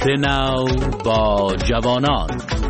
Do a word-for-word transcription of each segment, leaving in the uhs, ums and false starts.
فکر نو با جوانان.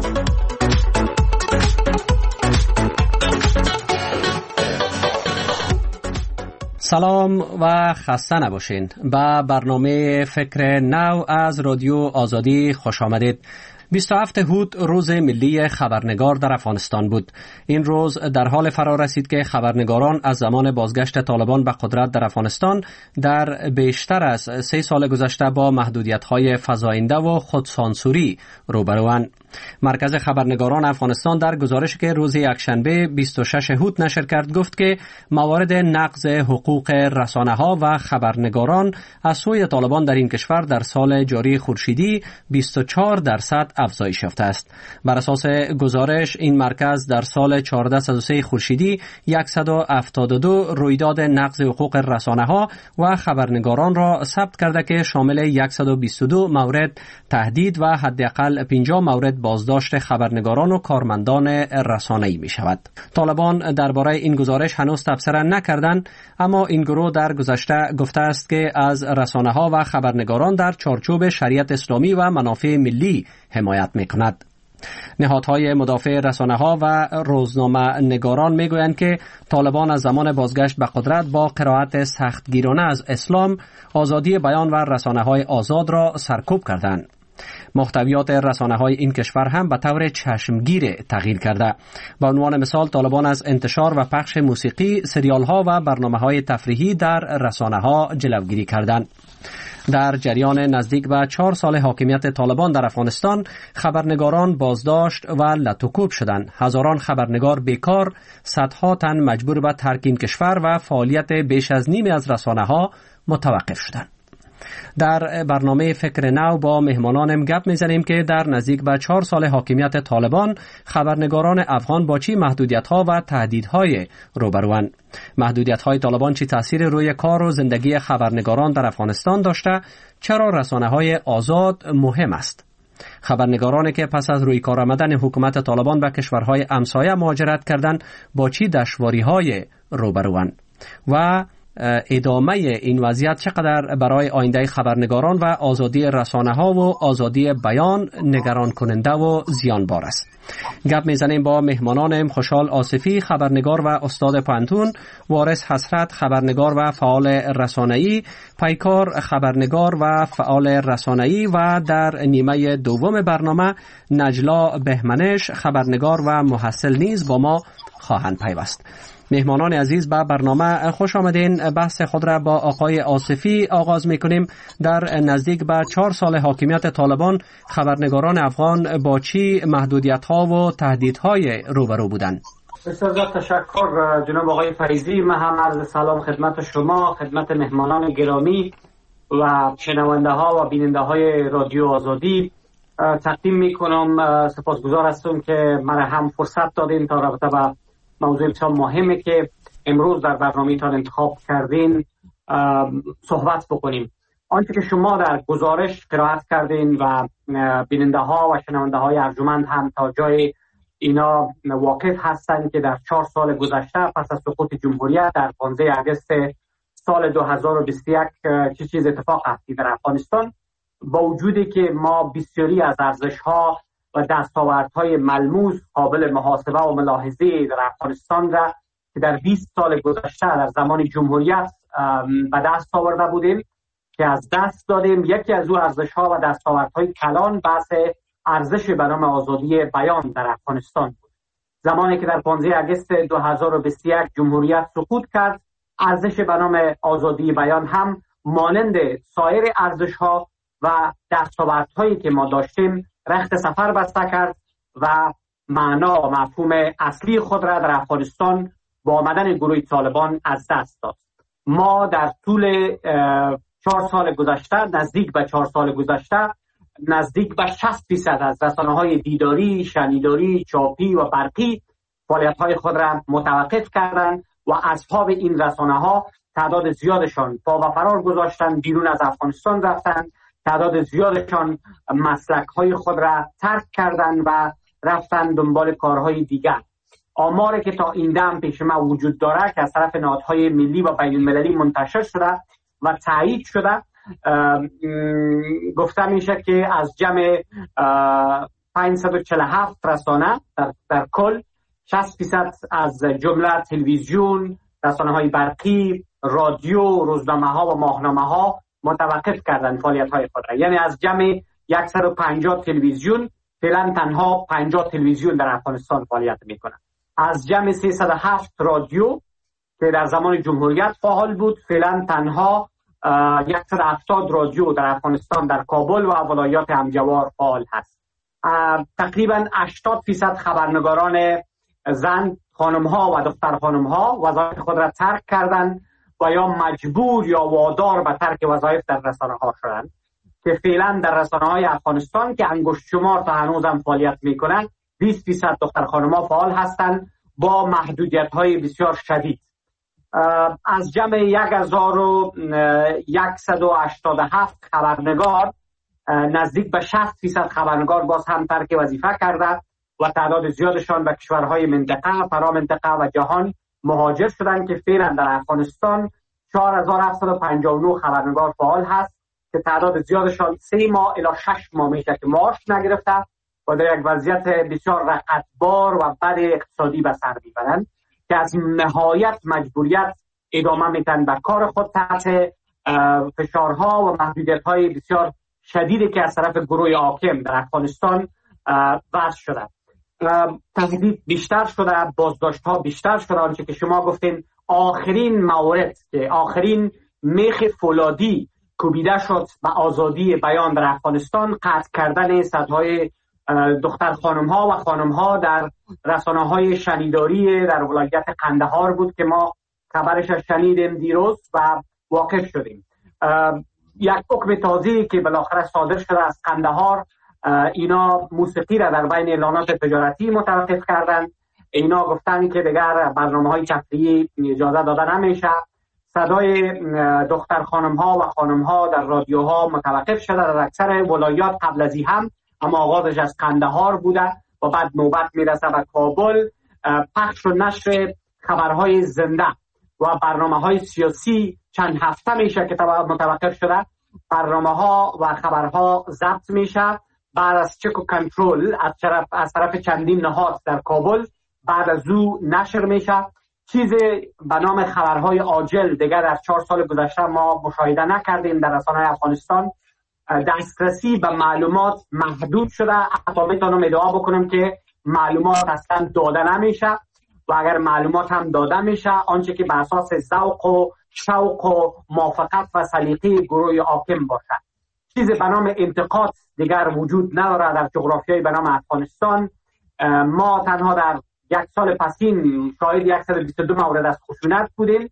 سلام و خسته نباشین. به برنامه فکر نو از رادیو آزادی خوش آمدید. بیست و هفتم هوت روز ملی خبرنگار در افغانستان بود. این روز در حال فرا رسید که خبرنگاران از زمان بازگشت طالبان به قدرت در افغانستان در بیشتر از سه سال گذشته با محدودیت‌های فزاینده و خودسانسوری روبروند. مرکز خبرنگاران افغانستان در گزارشی که روز یکشنبه بیست و ششم هوت نشر کرد گفت که موارد نقض حقوق رسانه‌ها و خبرنگاران از سوی طالبان در این کشور در سال جاری خورشیدی بیست و چهار درصد افزایش یافته است. بر اساس گزارش این مرکز در سال چهارده صد و سه خورشیدی صد و هفتاد و دو رویداد نقض حقوق رسانه‌ها و خبرنگاران را ثبت کرده که شامل صد و بیست و دو مورد تهدید و حداقل پنجاه مورد بازداشت خبرنگاران و کارمندان رسانه‌ای می شود. طالبان درباره این گزارش هنوز تبصره نکردند، اما این گروه در گذشته گفته است که از رسانه‌ها و خبرنگاران در چارچوب شریعت اسلامی و منافع ملی حمایت می کند. نهادهای مدافع رسانه‌ها و روزنامه نگاران میگویند که طالبان از زمان بازگشت به قدرت با قرائت سختگیرانه از اسلام آزادی بیان و رسانه‌های آزاد را سرکوب کردند. محتویات رسانه‌های این کشور هم به طور چشمگیر تغییر کرده. به عنوان مثال طالبان از انتشار و پخش موسیقی، سریال‌ها و برنامه‌های تفریحی در رسانه‌ها جلوگیری کردند. در جریان نزدیک به چهار سال حاکمیت طالبان در افغانستان خبرنگاران بازداشت و لطوکوب شدند. هزاران خبرنگار بیکار، صدها تن مجبور به ترک این کشور و فعالیت بیش از نیمی از رسانه‌ها متوقف شدند. در برنامه فکر نو با مهمانانم گپ میزنیم که در نزدیک به چهار سال حاکمیت طالبان خبرنگاران افغان با چی محدودیت‌ها و تهدیدهای روبروند. محدودیت‌های طالبان چی تأثیر روی کار و زندگی خبرنگاران در افغانستان داشته؟ چرا رسانه‌های آزاد مهم است؟ خبرنگارانی که پس از روی کار آمدن حکومت طالبان به کشورهای همسایه مهاجرت کردند با چی دشواری‌های روبروند؟ و ادامه این وضعیت چقدر برای آینده خبرنگاران و آزادی رسانه‌ها و آزادی بیان نگران کننده و زیانبار است. گپ میزنیم با مهمانانم: خوشحال آصفی، خبرنگار و استاد پانتون، وارث حسرت، خبرنگار و فعال رسانه‌ای، پیکار، خبرنگار و فعال رسانه‌ای، و در نیمه دوم برنامه نجلا بهمنش، خبرنگار و محصل نیز با ما خواهند پیوست. مهمانان عزیز به برنامه خوش آمدین. بحث خود را با آقای آصفی آغاز میکنیم. در نزدیک به چهار سال حاکمیت طالبان خبرنگاران افغان با چی محدودیت‌ها و تهدیدهای روبرو بودند؟ بسیار زیاد تشکر جناب آقای فیضی. من هم عرض سلام خدمت شما، خدمت مهمانان گرامی و شنونده ها و بیننده های رادیو آزادی تقدیم میکنم. سپاسگزار هستم که من هم فرصت دادین تا رابطه با موضوع بسیار مهمه که امروز در برنامه تان انتخاب کردین صحبت بکنیم. آنچه که شما در گزارش قرائت کردین و بیننده ها و شنونده های ارجمند هم تا جای اینا واقف هستند که در چهار سال گذشته پس از سقوط جمهوریت در پانزده آگوست سال دو هزار و بیست و یک چه چیز اتفاق افتاد در افغانستان، با وجودی که ما بسیاری از ارزش ها و دستاوردهای ملموس قابل محاسبه و ملاحظه در افغانستان را که در بیست سال گذشته در زمان جمهوریت به دست آورده بودیم که از دست دادیم. یکی از او ارزش‌ها و دستاوردهای کلان بحث ارزش به نام آزادی بیان در افغانستان بود. زمانی که در پانزده آگوست دو هزار و بیست و یک جمهوریت سقوط کرد، ارزش به نام آزادی بیان هم مانند سایر ارزش‌ها و دستاوردهایی که ما داشتیم رخت سفر بسته کرد و معنا و مفهوم اصلی خود را در افغانستان با آمدن گروه طالبان از دست داد. ما در طول چهار سال گذشته، نزدیک به چهار سال گذشته، نزدیک به شصت درصد از رسانه‌های دیداری، شنیداری، چاپی و برقی فعالیت‌های خود را متوقف کردند و اصحاب این رسانه‌ها تعداد زیادشان پا و فرار گذاشتند، بیرون از افغانستان رفتند. تعداد زیادشان مسلک‌های خود را ترک کردند و رفتن دنبال کارهای دیگر. آماری که تا این دم پیش ما وجود داره که از طرف نهادهای ملی و بین المللی منتشر شده و تایید شده گفته میشه که از جمع پانصد و چهل و هفت رسانه در, در کل شصت فیصد از جمله تلویزیون، رسانه های برقی، رادیو، روزنامه ها و ماهنامه ها متوقف کردن فعالیت های خود را. یعنی از جمع صد و پنجاه تلویزیون فعلا تنها پنجاه تلویزیون در افغانستان فعالیت میکنه. از جمع سیصد و هفت رادیو که در زمان جمهوریت فعال بود فعلا تنها صد و هفتاد رادیو در افغانستان در کابل و ولایات همجوار فعال هست. تقریبا هشتاد فیصد خبرنگاران زن، خانم ها و دختر خانم ها وظایف خود را ترک کردند و یا مجبور یا وادار به ترک وظایف در رسانه ها شدند که فعلا در رسانه های افغانستان که انگشت شمار تا هنوز هم فعالیت میکنند بیست فیصد دختر خانم ها فعال هستند با محدودیت های بسیار شدید. از جمع هزار و صد و هشتاد و هفت خبرنگار نزدیک به شصت فیصد خبرنگار باز هم ترک وظیفه کرده و تعداد زیادشان به کشورهای منطقه، فرامنطقه و جهان مهاجر شدند که فعلا در افغانستان چهار هزار و هفتصد و پنجاه و نه خبرنگار فعال هست که تعداد زیادشان سه ماه الی شش ماه میشه که معاش نگرفته و در یک وضعیت بسیار رقتبار و بد اقتصادی به سر میبرند که از نهایت مجبوریت ادامه میتن به کار خود تحت فشارها و محدودیت‌های بسیار شدیدی که از طرف گروه حاکم در افغانستان وضع شده. تهدید بیشتر شده، بازداشت‌ها بیشتر شده. آنچه که شما گفتین آخرین مورد که آخرین میخ فولادی کوبیده شد به آزادی بیان در افغانستان قطع کردن صدهای دختر خانم ها و خانم ها در رسانه های شنیداری در ولایت قندهار بود که ما خبرش شنیدیم دیروز و واقف شدیم. یک حکم تازه‌ای که بالاخره صادر شده از قندهار، اینا موسیقی را در بین اعلانات تجارتی متوقف کردند. اینا گفتن که دیگر برنامه‌های تفریحی اجازه داده نمیشه. صدای دختر خانم ها و خانم ها در رادیوها متوقف شده در اکثر ولایات قبل از این هم، اما آغازش از قندهار بوده و بعد نوبت میرسه به کابل. پخش و نشر خبرهای زنده و برنامه‌های سیاسی چند هفته میشه که متوقف شده. برنامه‌ها و خبرها ضبط میشه بعد از چک و کنترل از طرف از طرف چندین نهاد در کابل، بعد از او نشر میشه. چیز به نام خبرهای عاجل دیگر از چهار سال گذشته ما مشاهده نکردیم در رسانه‌های افغانستان. دسترسی به معلومات محدود شده. حتی میتونم ادعا بکنم که معلومات اصلا داده نمیشه و اگر معلومات هم داده میشه آنچه که بر اساس ذوق و شوق و موافقت و سلیقه گروه حاکم باشه. چیز به نام انتقاد دیگر وجود نداره در جغرافیای به نام افغانستان. ما تنها در یک سال پسین شاهد صد و بیست و دو مورد از خشونت بودیم،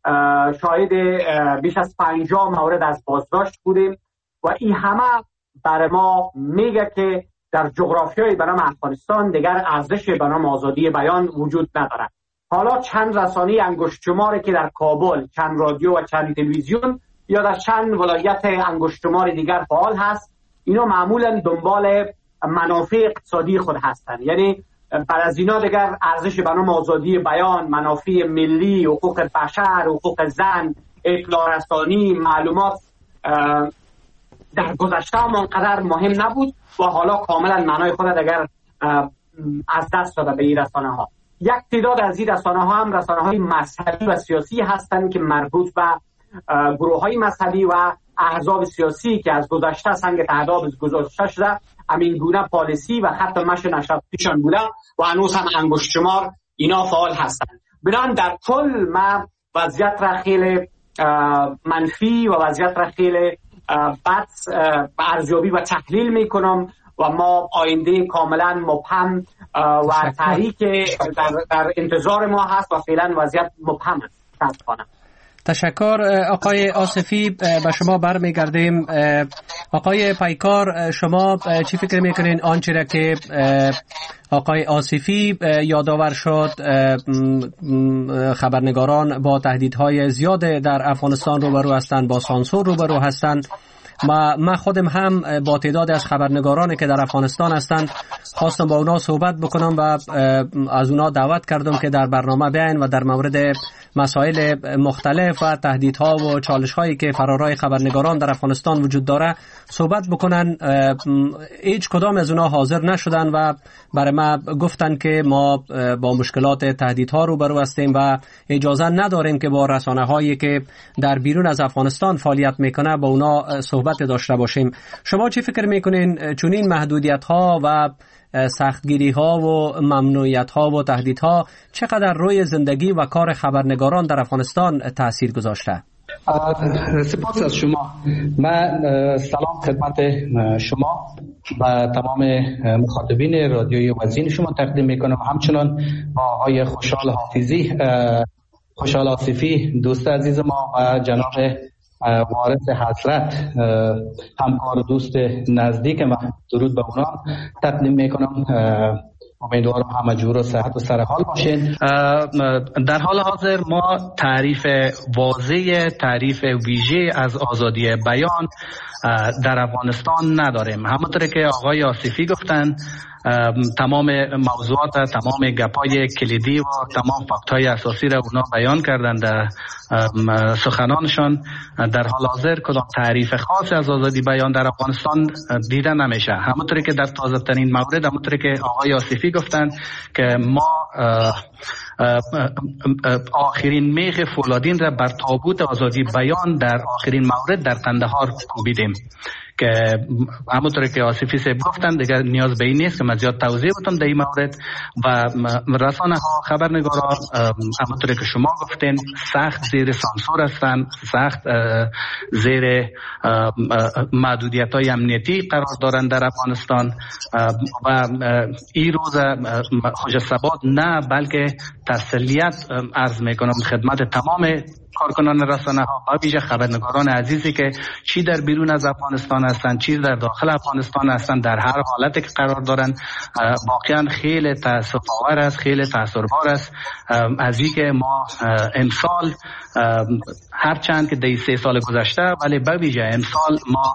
شاهد بیش از پنجاه مورد از بازداشت بودیم و این همه برای ما میگه که در جغرافیای به نام افغانستان دیگر ارزش به نام آزادی بیان وجود نداره. حالا چند رسانه انگشت شماری که در کابل، چند رادیو و چند تلویزیون یا در چند ولایت انگشت شمار دیگر فعال هست، اینا معمولا دنبال منافع اقتصادی خود هستند. یعنی بعد از اینا دیگر ارزش به نام آزادی بیان، منافع ملی، حقوق بشر، حقوق زن، اطلاع رسانی، معلومات در گذشته هم آنقدر مهم نبود و حالا کاملا معنای خود دیگر از دست داده به این رسانه ها. یک تعداد از این رسانه ها هم رسانه های مذهبی و سیاسی هستند که مربوط به گروه های مذهبی و احزاب سیاسی که از گذشته سنگ تعداد گذاشته شده، همین گونه پالیسی و خط مشی نشاطیشان بوده و هنوز هم انگشت شمار اینا فعال هستند. بنابراین در کل ما وضعیت را خیلی منفی و وضعیت را خیلی بد ارزیابی و تحلیل میکنم و ما آینده کاملا مبهم و تحریک در, در انتظار ما هست و فعلا وضعیت مبهم است. تشکر آقای آصفی. به شما برمیگردیم. آقای پیکار، شما چی فکر میکنین آنچه را که آقای آصفی یادآور شد، خبرنگاران با تهدیدهای زیاد در افغانستان روبرو هستند، با سانسور روبرو هستند ما من خودم هم با تعداد از خبرنگارانی که در افغانستان هستند خواستم با اونا صحبت بکنم و از اونا دعوت کردم که در برنامه بیاین و در مورد مسائل مختلف و تهدیدها و چالش‌هایی که فرارای خبرنگاران در افغانستان وجود داره صحبت بکنن. هیچ کدام از اونا حاضر نشدن و برای ما گفتن که ما با مشکلات تهدیدها روبرو هستیم و اجازه نداریم که با رسانه‌هایی که در بیرون از افغانستان فعالیت میکنه با اونا صحبت داشته باشیم. شما چی فکر میکنین چون این محدودیت‌ها و سختگیری‌ها و ممنوعیت‌ها و تهدیدها چقدر روی زندگی و کار خبرنگاران در افغانستان تأثیر گذاشته؟ سپاس از شما. من سلام خدمت شما و تمام مخاطبین رادیوی وزین شما تقدیم میکنم. همچنان با آقای خوشحال حافظی، خوشحال آصفی دوست عزیز ما و جناب وارث حسرت همکار دوست نزدیک من درود به اونا تقدیم میکنم. امیدوارم همه جور و صحت و سرحال باشین. در حال حاضر ما تعریف واضح، تعریف ویژه از آزادی بیان در افغانستان نداریم. همونطور که آقای آصفی گفتن تمام موضوعات، تمام گپای کلیدی و تمام فاکت‌های اساسی را اونا بیان کردن در سخنانشان. در حال حاضر کدام تعریف خاص از آزادی بیان در افغانستان دیده نمیشه. همونطور که در تازه ترین مورد، همونطور که آقای آصفی گفتن که ما آخرین میخ فولادین را بر تابوت آزادی بیان در آخرین مورد در قندهار کوبیدیم که همونطور که آصفی صاحب گفتن دیگر نیاز به این نیست که من زیاد توضیح بدم در این مورد. و رسانه ها، خبرنگاران همونطور که شما گفتین سخت زیر سانسور هستند، سخت زیر محدودیت های امنیتی قرار دارند در افغانستان و این روز خوش ثبات نه بلکه تسلیت عرض میکنم خدمت تمام کارکنان رسانه ها و ویژه خبرنگاران عزیزی که چی در بیرون از افغانستان هستند چی در داخل افغانستان هستند در هر حالتی که قرار دارند. واقعا خیلی تأسف آور است، خیلی تأثیربار است از این که ما امسال هرچند که در سه سال گذشته ولی به ویژه امسال ما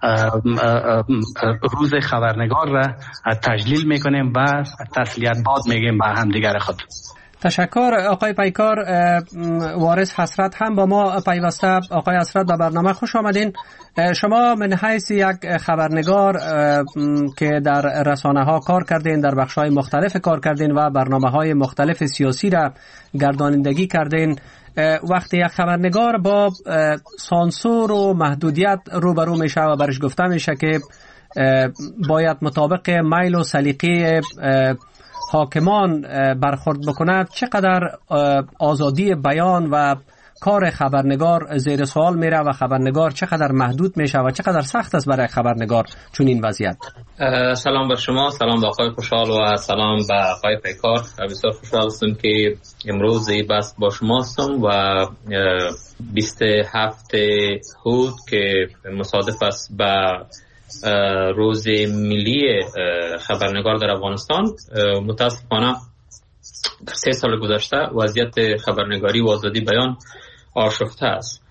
روز خبرنگار را تجلیل میکنیم و تسلیت باد میگیم به هم دیگر خود. تشکر آقای پیکار. وارث حسرت هم با ما پیوسته. آقای حسرت به برنامه خوش آمدین. شما من حیث یک خبرنگار که در رسانه ها کار کردین، در بخش های مختلف کار کردین و برنامه های مختلف سیاسی را گردانندگی کردین، وقتی یک خبرنگار با سانسور و محدودیت روبرو میشه و برش گفته میشه که باید مطابق میل و سلیقه حاکمان برخورد بکند، چقدر آزادی بیان و کار خبرنگار زیر سوال میره و خبرنگار چقدر محدود میشه و چقدر سخت است برای خبرنگار چون این وضعیت؟ سلام بر شما، سلام به آقای خوشحال و سلام به آقای پیکار. بسیار خوشحال هستم که امروز این بحث با شما هستم و بیست و هفتم هود که مصادف است با روز ملی خبرنگار در افغانستان، متاسفانه در سه سال گذشته وضعیت خبرنگاری و آزادی بیان آشفته است.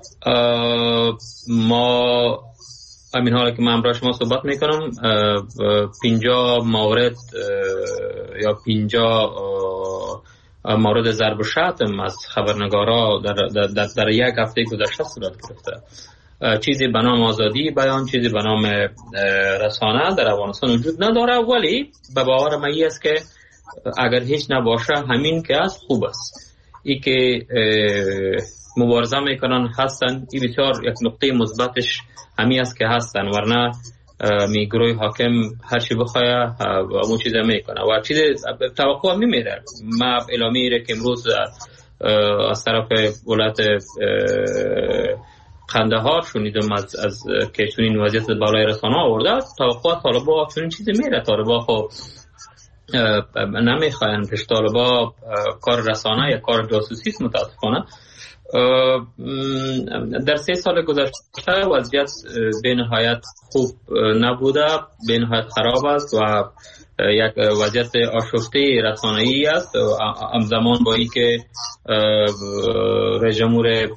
ما همین حالا که من امروز شما صحبت میکنم پنجاه مورد یا پنجاه مورد ضرب و شتم از خبرنگارا در, در, در, در یک هفته گذشته صورت گرفته. چیزی به نام آزادی بیان، چیزی به نام رسانه در افغانستان وجود نداره، ولی به باور من این است که اگر هیچ نباشه همین که است خوب است. ای که مبارزه میکنن هستن، این بسیار یک نقطه مثبتش همین است که هستن، ورنه می گروه حاکم هر چی بخواه اون چیز میکنه و چیز توقع هم نمیره. ما اعلامی را که امروز از طرف ولایت قندهار شنیدم از از که چنین وضعیت بالای رسانه آورده، توقع طالبا چنین چیزی میره. طالبا خب نمیخواین پیش، طالبا کار رسانه یا کار جاسوسی است متاسفانه. در سه سال گذشته وضعیت به نهایت خوب نبوده، به نهایت خراب است و یک وضعیت آشفته رسانه‌ای است. همزمان با این که رئیس جمهور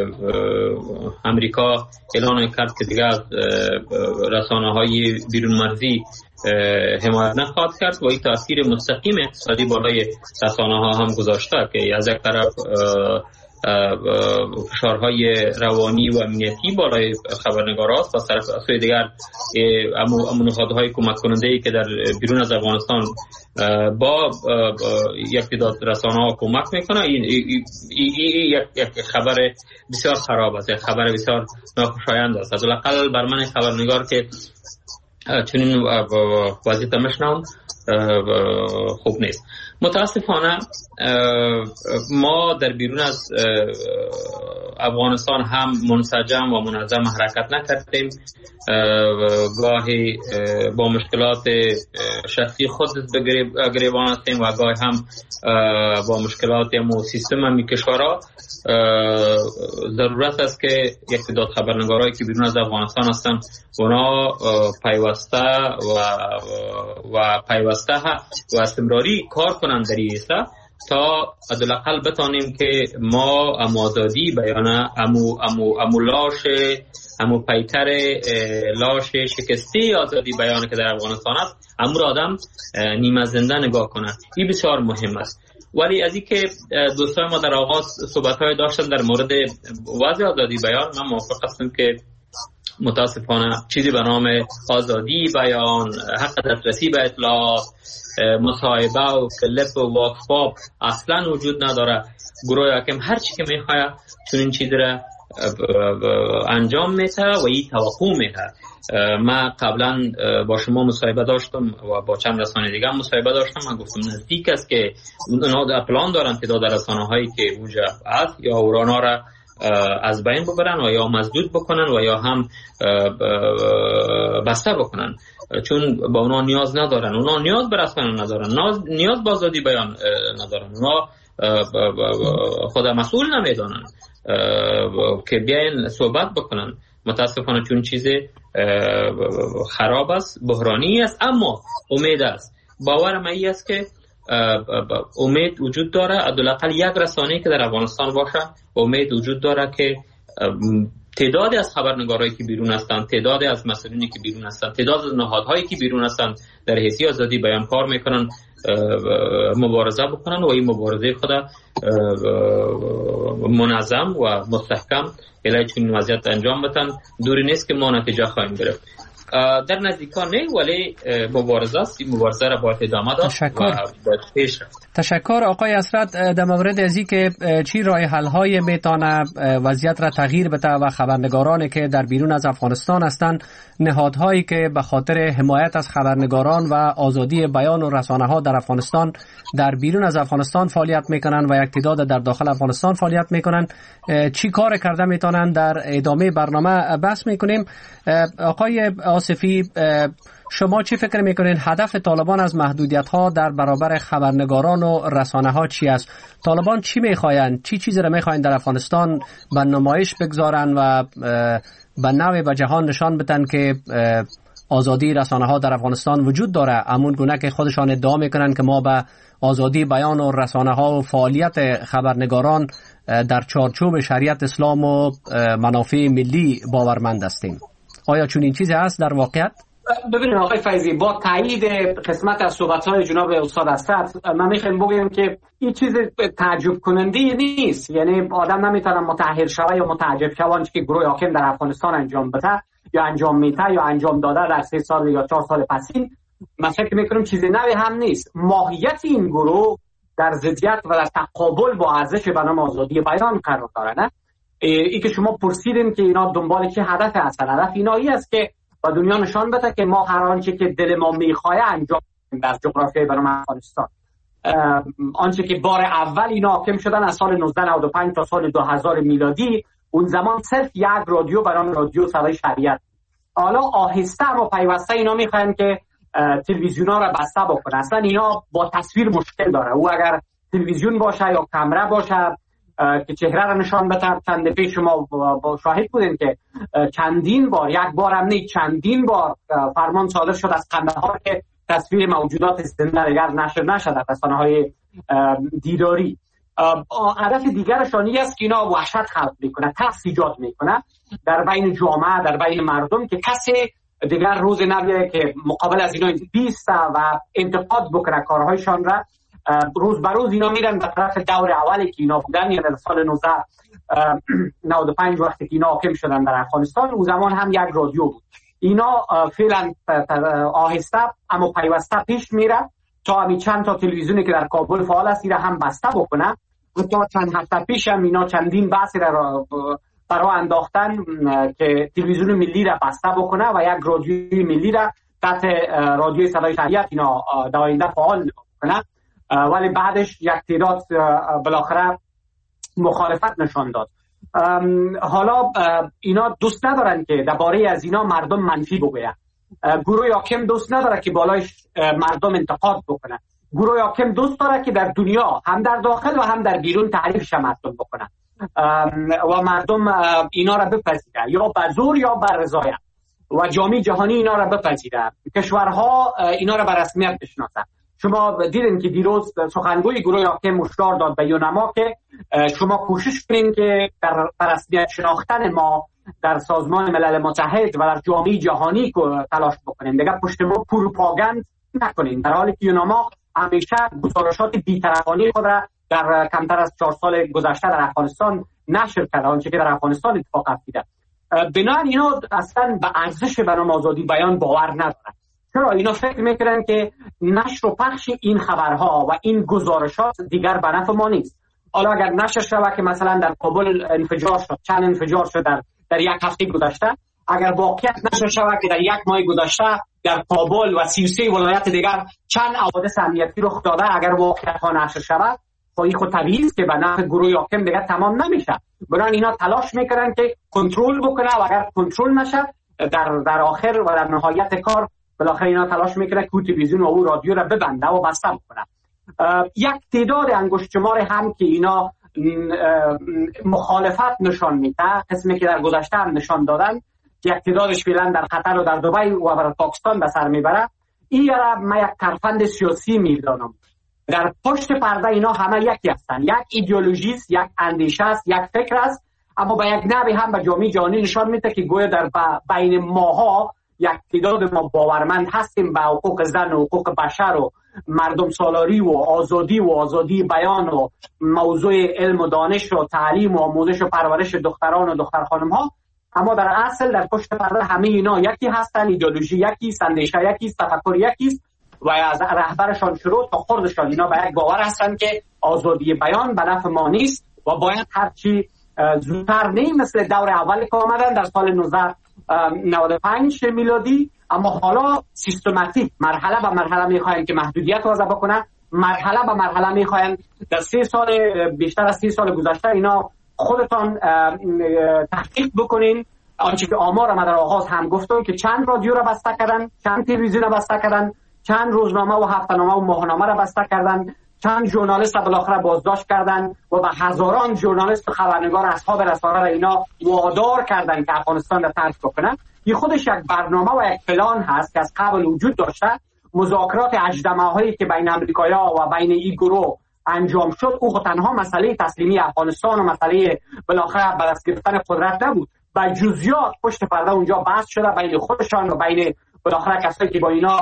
امریکا اعلان کرد که دیگر از رسانه‌های بیرون مرزی حمایت نخواهد کرد و این تاثیر مستقیم اقتصادی بالای رسانه‌ها هم گذاشته که از یک طرف فشارهای روانی و امنیتی بالای خبرنگاراست و طرف سوی دیگر امو نهادهای کمک کننده‌ای که در بیرون از افغانستان با یک تعداد رسانه‌ها کمک میکنه. این یک خبر بسیار خراب است، یک خبر بسیار ناخوشایند است. از الاقل بر من خبرنگار که چنین وضعیت میشنم خوب نیست. متاسفانه ما در بیرون از افغانستان هم منسجم و منظم حرکت نکردیم. گاهی با مشکلات شخصی خود گریبان هستیم و گاهی هم با مشکلات و سیستم همی کشورها. ضرورت است که یک تعداد خبرنگارایی که بیرون از افغانستان هستند اونا پیوسته و و پیوسته و استمراری کار کنند در این تا حداقل بتانیم که ما امو آزادی بیانه امو امو امو لاش امو پیتر لاش شکسته آزادی بیانه که در افغانستان است امو را آدم نیمه زنده نگاه کنه. این بسیار مهم است. ولی از این که دوستای ما در آغاز صحبت‌های داشتن در مورد وضع آزادی بیان، من موافق هستم که متاسفانه چیزی به نام آزادی بیان، حق دسترسی به اطلاعات، مصاحبه و کلیپ و واکسپاپ اصلا وجود نداره. گروه حاکم هر چی که میخواه چنین چیزی را انجام میده و این توقع میده. من قبلا با شما مصاحبه داشتم و با چند رسانه دیگه مصاحبه داشتم. من گفتم نزدیک است که اونها پلان دارن تعداد رسانه هایی که اونجا هست یا اورانا را از بین ببرن و یا مسدود بکنن و یا هم بسته بکنن، چون با اونا نیاز ندارن. اونا نیاز به رسانه ندارن، نیاز به آزادی بیان ندارن. اونا خود مسئول نمیدانن که بیاین صحبت بکنن. متاسفانه چون چیز خراب است، بحرانی است، اما امید است. باور من است که امید وجود داره. حداقل یک رسانه‌ای که در افغانستان باشه، امید وجود داره که تعدادی از خبرنگارایی که بیرون هستند، تعدادی از مسئولینی که بیرون هستند، تعداد از نهادهایی که بیرون هستند در حیثیت آزادی بیان کار میکنن، مبارزه بکنن و این مبارزه خود منظم و مستحکم الهی چون وضعیت انجام بدن. دوری نیست که ما نتیجه خواهیم گرفت. در نزدیکان نه، ولی مبارزه است. این مبارزه را باید ادامه داد و باید پیش رفت. تشکر آقای اسرت. در مورد ازی که چی راه حل های میتونه وضعیت را تغییر بده و خبرنگارانی که در بیرون از افغانستان هستند، نهادهایی که به خاطر حمایت از خبرنگاران و آزادی بیان و رسانه ها در افغانستان در بیرون از افغانستان فعالیت میکنن و یک تعداد در داخل افغانستان فعالیت میکنن، چی کار کرده میتونن در ادامه برنامه بحث میکنیم. آقای آصفی، شما چی فکر میکنین هدف طالبان از محدودیت ها در برابر خبرنگاران و رسانه ها چی است؟ طالبان چی میخواین؟ چی چیزی را میخواین در افغانستان به نمایش بگذارن و به نوع به جهان نشان بدن که آزادی رسانه ها در افغانستان وجود داره، همون گونه که خودشان ادعا میکنن که ما به آزادی بیان و رسانه ها و فعالیت خبرنگاران در چارچوب شریعت اسلام و منافع ملی باورمند هستیم؟ آیا چون این چیزی هست در واقعیت؟ ببینید آقای فیضی، با تایید قسمت از صحبت‌های جناب استاد اسرت، من میخوام بگم که این چیز تعجب کننده نیست. یعنی آدم نمیتونه متأهل شوه یا متعجب شوه آنچه که گروه حاکم در افغانستان انجام بده یا انجام میده یا انجام داده در سه سال یا چهار سال پسین. من فکر میکنم چیز نوی هم نیست. ماهیت این گروه در ضدیت و در تقابل با ارزش به نام آزادی بیان قرار داره. نه ای که شما پرسیدین که اینا دنبال چه هدف هستن، هدف اینایی است که با دنیا نشان بده که ما هر آنچه که دل ما میخواه انجام در جغرافیای برنام افغانستان. آنچه که بار اول اینا حاکم شدن از سال نوزده نود و پنج تا سال دو هزار میلادی، اون زمان صرف یک رادیو برنامه رادیو صدای شریعت. حالا آهسته اما پیوسته اینا میخوان که تلویزیونا را بسته بکنه. اصلا اینا با تصویر مشکل داره. او اگر تلویزیون باشه یا کامera باشه که چهره را نشان بده، چند دفعه شما با شاهد بودین که چندین بار، یک بار هم نه چندین بار فرمان صادر شد از قندهار که تصویر موجودات زنده دیگر نشر نشد در رسانه‌های دیداری. هدف دیگرشان این است که اینا وحشت خلق میکنه، ترس ایجاد میکنه در بین جامعه، در بین مردم، که کسی دیگر روز نبیه که مقابل از اینا بیسته و انتقاد بکنه کارهایشان را. روز به روز اینا میرن به طرف دور اولی که اینا بودن، یعنی در سال نوزده نود و پنج وقتی که اینا حاکم شدن در افغانستان، اون زمان هم یک رادیو بود. اینا فعلا آهسته اما پیوسته پیش میره تا همین چند تا تلویزیونی که در کابل فعال است اینا هم بسته بکنه. تا چند هفته پیش هم اینا چندین بحثی را برای انداختن که تلویزیون ملی را بسته بکنه و یک رادیوی ملی را تحت رادیوی صدای شریعت اینا در آینده فعال بکنه. ولی بعدش یک تعداد بالاخره مخالفت نشان داد. حالا اینا دوست ندارن که درباره از اینا مردم منفی بگوید. گروه حاکم دوست نداره که بالایش مردم انتقاد بکنه. گروه حاکم دوست داره که در دنیا هم در داخل و هم در بیرون تعریفش مردم بکنه و مردم اینا را بپذیره، یا به زور یا به رضایت، و جامعه جهانی اینا را بپذیره، کشورها اینا را به رسمیت بشناسن. شما دیدین که دیروز سخنگوی گروه حاکم هشدار داد به یونما که شما کوشش کنین که در رسمیت شناختن ما در سازمان ملل متحد و در جامعه جهانی تلاش بکنین، دیگه پشت ما پروپاگاند نکنین. در حالی که یونما همیشه گزارشات بی‌طرفانه خود را در کمتر از چهار سال گذشته در افغانستان نشر کرده، آنچه که در افغانستان اتفاق افتاده. بنابراین اینا اصلا به ارزش برنامه آزادی بیان باور ندارن. چرا؟ اینا فکر میکنن که نشر و پخش این خبرها و این گزارشات دیگر به نفع ما نیست. حالا اگر نشر شود که مثلا در کابل انفجار شد، چند انفجار شد در در یک هفته گذشته، اگر واقعیت نشر شود که در یک ماه گذشته در کابل و سی و سه ولایت دیگر چند حوادث امنیتی رخ داده، اگر واقعیت ها نشر شود، خواهی خود طبیعی است که به نفع گروه حاکم دیگر تمام نمیشه. برای اینا تلاش میکنن که کنترل بکنه و اگر کنترل نشه در در آخر و در نهایت کار بالاخره اینا تلاش میکنه که تلویزیون و او رادیو را ببنده و بسته بکنه. یک تعداد انگشت شمار هم که اینا مخالفت نشان میده، قسمی که در گذشته هم نشان دادن که یک تعدادش فعلا در قطر و در دبی و در پاکستان به سر میبره، این را من یک ترفند سیاسی میدانم. در پشت پرده اینا همه یکی هستن، یک ایدئولوژی است، یک اندیشه است، یک فکر است، اما به یک نحوی هم به جامعه جهانی نشان میده که گویا در بین ماها یک تعداد ما باورمند هستیم به حقوق زن و حقوق بشر و مردم سالاری و آزادی و آزادی بیان و موضوع علم و دانش و تعلیم و آموزش و پرورش دختران و دختر خانم ها. اما در اصل در پشت پرده همه اینا یکی هستن، ایدئولوژی یکی است، اندیشه یکی است، تفکر یکی است و از رهبرشان شروع تا خردشان اینا به یک باور هستن که آزادی بیان به نفع ما نیست و باید هرچی زودتر، نه مثل دور اول که آمدن در سال نوزده نود و پنج میلادی، اما حالا سیستماتیک مرحله به مرحله میخواین که محدودیت وضع بکنن، مرحله به مرحله میخواین. در سه سال بیشتر از سه سال گذشته اینا خودتان تحقیق بکنین آنچه که آمار ما در آغاز هم گفتم که چند رادیو را بسته کردن، چند تلویزیون را بسته کردن، چند روزنامه و هفته‌نامه و ماهنامه را بسته کردن، چند ژورنالیست را بالاخره بازداشت کردن و به هزاران ژورنالیست و خبرنگار اصحاب رسانه را اینا وادار کردن که افغانستان را ترک بکنن. این خودش یک برنامه و یک پلان هست که از قبل وجود داشته. مذاکرات هجده‌ماهه‌ای که بین آمریکایی‌ها و بین این گروه انجام شد، او تنها مسئله تسلیمی افغانستان و مسئله بالاخره به دست گرفتن قدرت نبود، با جزئیات پشت پرده اونجا بحث شده بین خودشان و بین بالاخره کسایی که با اینا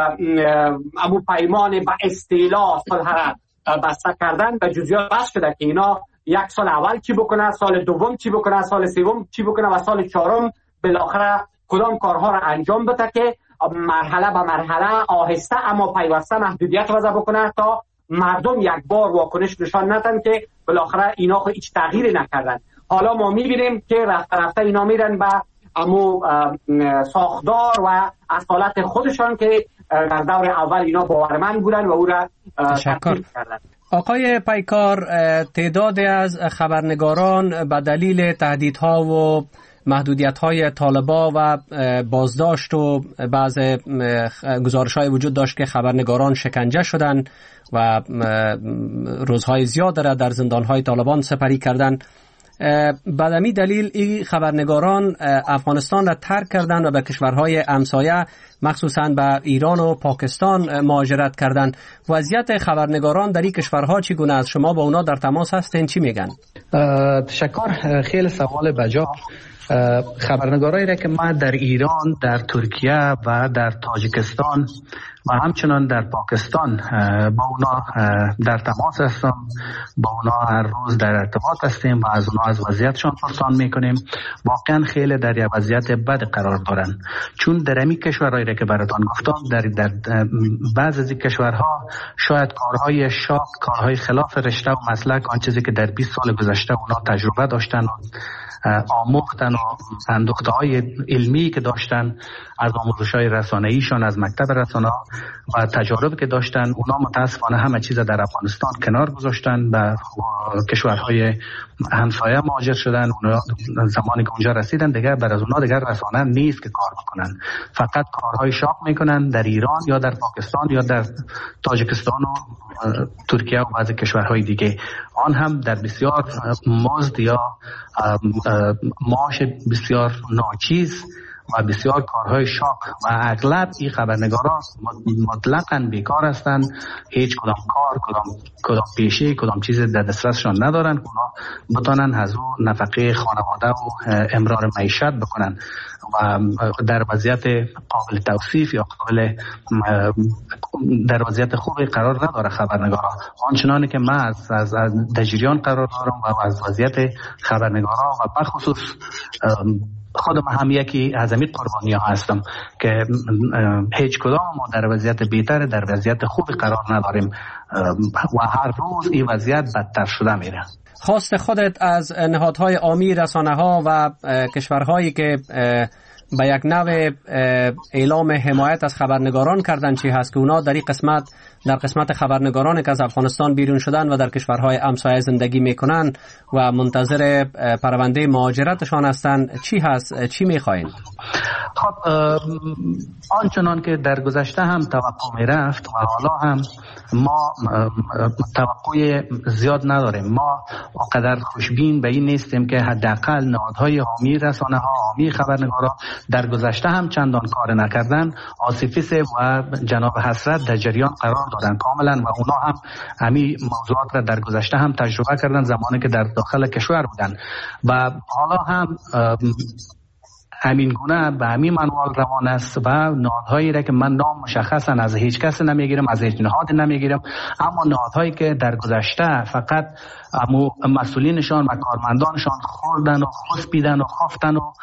امو پیمان به اصطلاح صلح را بسته کردن، به جزئیات بحث شده که اینا یک سال اول چی بکنه، سال دوم چی بکنه، سال سوم چی بکنه و سال چهارم بالاخره کدام کارها را انجام بده که مرحله به مرحله آهسته اما پیوسته محدودیت وضع بکنه تا مردم یک بار واکنش نشان ندن که بالاخره اینا خود هیچ تغییری نکردن. حالا ما میبینیم که رفته رفته اینا میرن به امو ساختار و اصالت خودشان که در دور اول اینا باورمند بودن و او را تحقیق کردن. آقای پیکار، تعدادی از خبرنگاران به دلیل تهدیدها و محدودیت‌های طالبا و بازداشت و بعض گزارش‌های وجود داشت که خبرنگاران شکنجه شدند و روزهای زیاد را در زندان‌های طالبان سپری کردند. بعد از دلیل این خبرنگاران افغانستان را ترک کردند و به کشورهای همسایه مخصوصاً به ایران و پاکستان مهاجرت کردند. وضعیت خبرنگاران در این کشورها چگونه است؟ شما با اونا در تماس هستین، چی میگن؟ تشکر، خیلی سوال بجا. خبرنگارایی را که ما در ایران، در ترکیه و در تاجیکستان و همچنان در پاکستان با اونا در تماس هستم، با اونا هر روز در ارتباط هستیم و از اونا از وضعیتشان پرسان میکنیم. واقعا خیلی در یک وضعیت بد قرار دارن، چون در امی کشورهایی را که براتان گفتم، در در بعض از این کشورها شاید کارهای شاق، کارهای خلاف رشته و مسلک، آن چیزی که در بیست سال گذشته اونا تجربه داشتن و آموختن و اندوخته های علمی که داشتن از آموزش های رسانه ایشان از مکتب رسانه و تجارب که داشتن، اونا متاسفانه همه چیز در افغانستان کنار گذاشتن و کشورهای همسایه مهاجر شدن. اونا زمانی که اونجا رسیدن دیگه بر از اونا دیگر رسانه نیست که کار بکنن، فقط کارهای شاق میکنن در ایران یا در پاکستان یا در تاجیکستان و ترکیه و بعضی کشورهای دیگه، آن هم در بسیار مزد یا معاش بسیار ناچیز و بسیار کارهای شاق و اغلب این خبرنگاران مطلقاً بیکار هستند، هیچ کدام کار، کدام کدام پیشه، کدام چیز در دسترسشان ندارن که اونا بتونن از او نفقه خانواده و امرار معیشت بکنن و در وضعیت قابل توصیف یا قابل در وضعیت خوبی قرار نداره خبرنگارا. آنچنانی که من از از در جریان قرار دارم و از وضعیت خبرنگارا و بخصوص خودم هم یکی از این قربانی ها هستم که هیچ کدام ما در وضعیت بهتر، در وضعیت خوبی قرار نداریم و هر روز این وضعیت بدتر شده میره. خواست خودت از نهادهای عامی، رسانه ها و کشورهایی که به یک نوع اعلام حمایت از خبرنگاران کردن چی هست که اونا در این قسمت در قسمت خبرنگارانی که از افغانستان بیرون شدن و در کشورهای همسایه زندگی میکنن و منتظر پرونده مهاجرتشان هستن چی هست، چی میخواین؟ خب آنچنان که در گذشته هم توقع میرفت و حالا هم ما توقع زیاد نداریم. ما اونقدر خوشبین به این نیستیم که حداقل نهادهای عامی، رسانه ها، عامی خبرنگارا در گذشته هم چندان کار نکردن، آصفیس و جناب حسرت در جریان قرار دادن کاملا و اونا هم همین موضوعات را در گذشته هم تجربه کردن زمانی که در داخل کشور بودن و حالا هم همین گونه به همین منوال روان است و نهادهایی را که من نام مشخصا از هیچ کس نمیگیرم، از هیچ نهاد نمیگیرم، اما نهادهایی که در گذشته فقط مسئولینشان و کارمندانشان خوردن و خسبیدن و خفتن و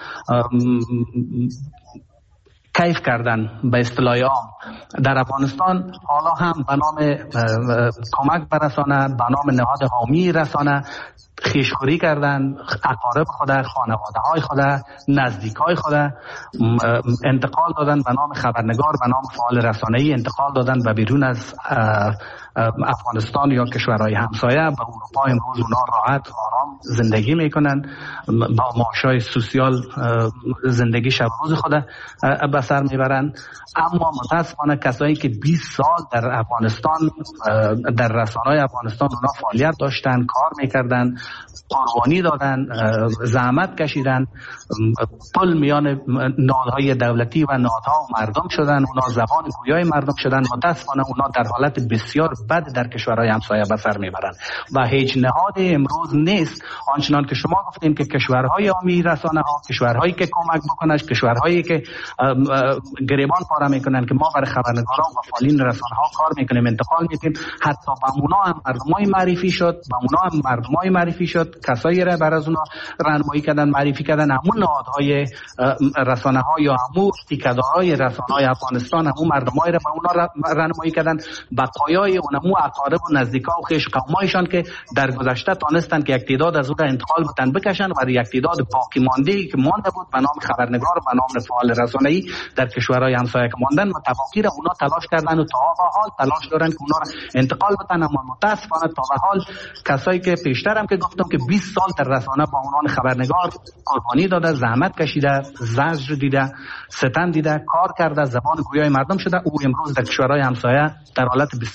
کیف کردن به اصطلاح عام در افغانستان، حالا هم به نام کمک به رسانه، به نام نهاد عامی رسانه خیشخوری کردن، اقارب خود، خانواده های خود، نزدیک های خود انتقال دادن به نام خبرنگار، به نام فعال رسانه‌ای انتقال دادن و بیرون از افغانستان یا کشورهای همسایه به اروپا. امروز اونا راحت آرام زندگی میکنن، با معاشای سوسیال زندگی شب روز خود به سر میبرن. اما متاسفانه کسایی که بیست سال در افغانستان در رسانه‌های افغانستان اونا فعالیت داشتن، کار میکردن، قربانی دادن، زحمت کشیدن، پل میان نهادهای دولتی و نهادها و مردم شدن، اونا زبان گویای مردم شدن. متاسفانه اونا در حالت بسیار بد در کشورهای همسایه به سر میبرن و هیچ نهاد امروز نیست آنچنان که شما گفتین که کشورهای عامی رسانه ها، کشورهایی که کمک بکنن، کشورهایی که گریبان پاره میکنن که ما برای خبرنگاران و فعالین رسانه ها کار میکنیم، انتقال میدیم. حتی به اونا هم مردمای معرفی شد، به اونا هم مردمای معرفی شد، کسایی را بر از اونا راهنمایی کردن، معرفی کردن. همون نهادهای رسانه ها یا همون تیکه‌دارای رسانه های افغانستان همون مردمای را به اونا راهنمایی کردن، بقایای اونمو اقارب و نزدیکا و خویش قومایشان که در گذشته تانستن که یک تعداد از اون را انتقال بدن بکشن و یک تعداد باقی مانده که مانده بود به نام خبرنگار و به نام فعال رسانه‌ای در کشورهای همسایه که ماندن و تفاقی را اونا تلاش کردن و تا به حال تلاش دارن که اونا را انتقال بدن. اما متاسفانه تا به حال کسایی که پیشتر هم که گفتم که بیست سال در رسانه با عنوان خبرنگار قربانی داده، زحمت کشیده، زجر دیده، ستم دیده، کار کرده، زبان گویای مردم شده، او امروز در کشورهای همسایه در حالت بسیار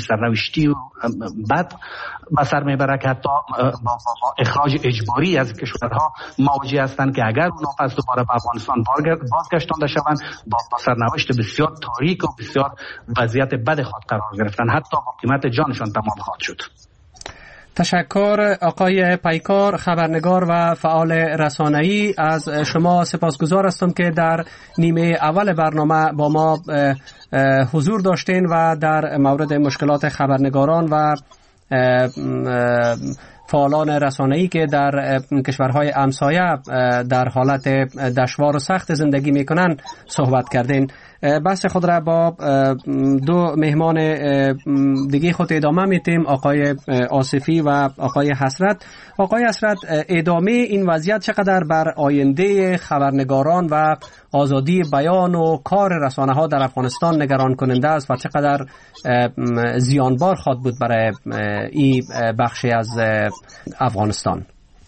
سرنوشتی و بد به سر میبره که حتی با اخراج اجباری از کشورها مواجه هستند که اگر اونا پس دوباره به افغانستان بازگشتانده شوند با سرنوشت بسیار تاریک و بسیار وضعیت بد خود قرار گرفتن، حتی با قیمت جانشان تمام خواهد شد. تشکر آقای پیکار، خبرنگار و فعال رسانه‌ای. از شما سپاسگزار هستم که در نیمه اول برنامه با ما حضور داشتین و در مورد مشکلات خبرنگاران و فعالان رسانه‌ای که در کشورهای همسایه در حالت دشوار و سخت زندگی میکنن صحبت کردین. بحث خود را با دو مهمان دیگه خود ادامه میتیم، آقای آصفی و آقای حسرت. آقای حسرت، ادامه این وضعیت چقدر بر آینده خبرنگاران و آزادی بیان و کار رسانه ها در افغانستان نگران کننده است و چقدر زیانبار خواهد بود برای این بخشی از افغانستان؟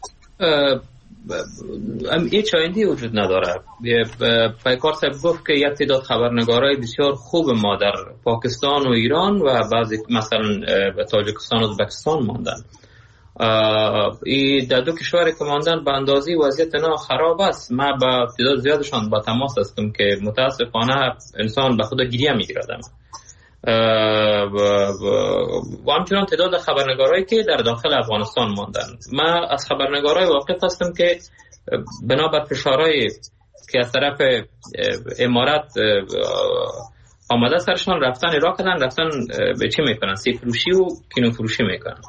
هیچ آینده‌ای وجود نداره. پیکار صاحب گفت که یک تعداد خبرنگارای بسیار خوب ما در پاکستان و ایران و بعضی مثلا تاجیکستان و ازبکستان ماندن. این در دو کشوری که ماندن به اندازه وضعیت اینا خراب است. من با تعداد زیادشان با تماس هستم که متاسفانه انسان به خود گریه میگیرد. و همچنان تعداد خبرنگارایی که در داخل افغانستان ماندن. من از خبرنگارای واقف هستم که بنابر فشارهای که از طرف امارات آمده سرشان رفتن ایران کردن، رفتن به چی میکنن؟ سی فروشی و کینو فروشی میکنن.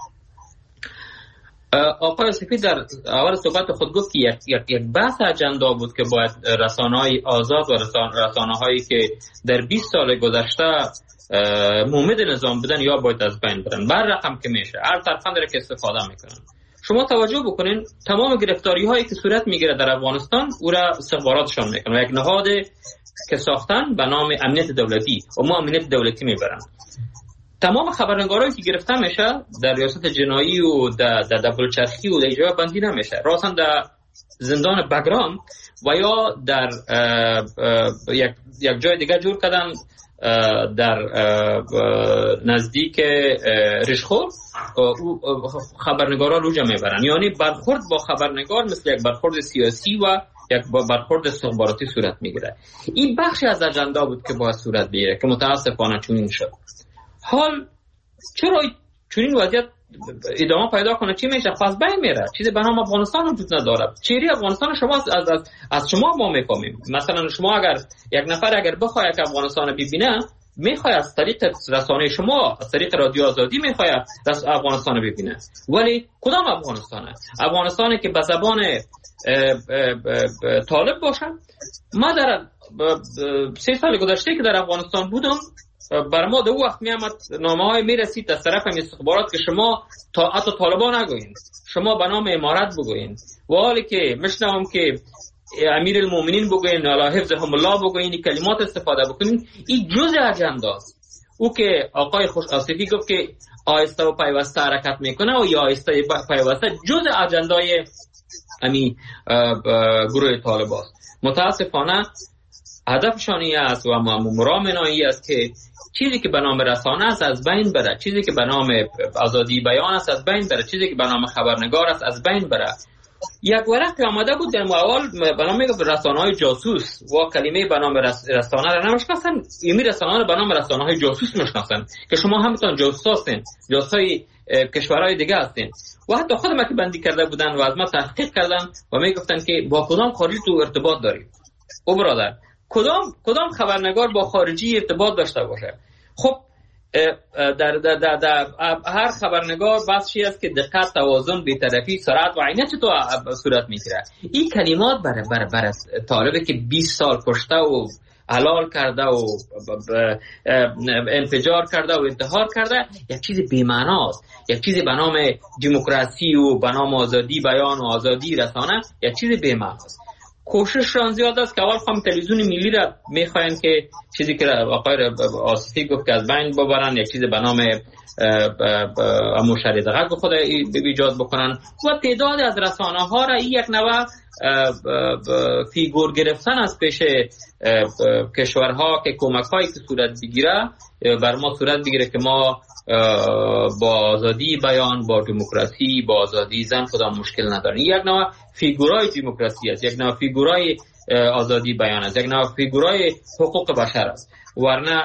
آقای سفید در اول صحبت خود گفت که یک, یک, یک بحث اجندا بود که باید رسانه‌های آزاد و رسانه‌هایی که در بیست سال گذشته مومد نظام بودن یا باید از بین برن. بر رقم که میشه هر طرفان داره که استفاده میکنن. شما توجه بکنین تمام گرفتاری هایی که صورت میگیره در افغانستان او را استخباراتشان میکنن. یک نهاد که ساختن به نام امنیت دولتی و ما امنیت دولتی میبرن. تمام خبرنگارایی که گرفته میشه در ریاست جنایی و در دبلچرخی و در جای بندی نمیشه، راسن در زندان بگرام و یا در یک یک جای دیگه جور کردن در نزدیک رشخور خبرنگارا رو جمع میبرن. یعنی برخورد با خبرنگار مثل یک برخورد سیاسی و یک برخورد استخباراتی صورت میگیره. این بخشی از اجندا بود که باید صورت بگیره که متاسفانه چنین شد. حال چرا چنین وضعیت ادامه پیدا کنه؟ چی میشه؟ خاص بین میره. چیزی به نام افغانستان وجود نداره. چیری افغانستان شما از از از شما ما میفهمیم. مثلا شما اگر یک نفر اگر بخواد که افغانستان ببینه، میخواد از طریق رسانه شما، از طریق رادیو آزادی میخواد از افغانستان ببینه. ولی کدام افغانستانه؟ افغانستانی که به زبان طالب باشه. ما در سه سال گذشته که در افغانستان بودم، بر ما دو وقت میامد نامه های میرسید از طرف استخبارات که شما تا حتی طالبان نگوین، شما به نام امارت بگوین. و حالی که میشنوم که امیر المومنین بگوین، الا حفظهم الله بگوین، کلمات استفاده بکنین، این جزء اجنداست. او که آقای خوش آصفی گفت که آهسته و پیوسته حرکت میکنه و یا آهسته پیوسته جزء اجندای امی گروه طالب است. متاسفانه هدفشان این است و مرامن این است که چیزی که به نام رسانه است از بین بره، چیزی که به نام آزادی بیان است از بین بره، چیزی که به نام خبرنگار است از بین بره. یک ورقی آمده بود در اول به نام رسانه‌های جاسوس و کلمه به نام رسانه را نمیشناسن. یمی رسانه را به نام رسانه‌های جاسوس میشناسن که شما همتون جاسوس هستین، جاسوسای کشورهای دیگه هستین. و حتی خود ما که بندی کرده بودن و از ما تحقیق کردن و میگفتن که با کدام خارجی تو ارتباط داری. او برادر کدام کدام خبرنگار با خارجی ارتباط داشته باشه؟ خب در, در, در, در هر خبرنگار بحثی است که دقت، توازن، بی‌طرفی، سرعت و عینیت تو صورت میگیره. این کلمات برای برای برای طالبی که بیست سال کشته و حلال کرده و انفجار کرده و انتحار کرده، یک چیز بی‌معناست. یک چیزی به نام دموکراسی و به نام آزادی بیان و آزادی رسانه یک چیز بی‌معناست. کوشششان زیاد است که اول خواهم تلویزیون ملی را میخواین که چیزی که آقای آصفی گفت که از بین ببرن، یک چیز به نام مشاهده به خود ایجاد بکنن و تعداد از رسانه ها را یک نوع فیگور گرفتن از پیش کشورها که کمک هایی که صورت بگیره بر ما صورت بگیره که ما با آزادی بیان، با دموکراسی، با آزادی زن کدام مشکل ندارن. یک نوع فیگورای دموکراسی است، یک نوع فیگورای آزادی بیان است، یک نوع فیگورای حقوق بشر است. ورنه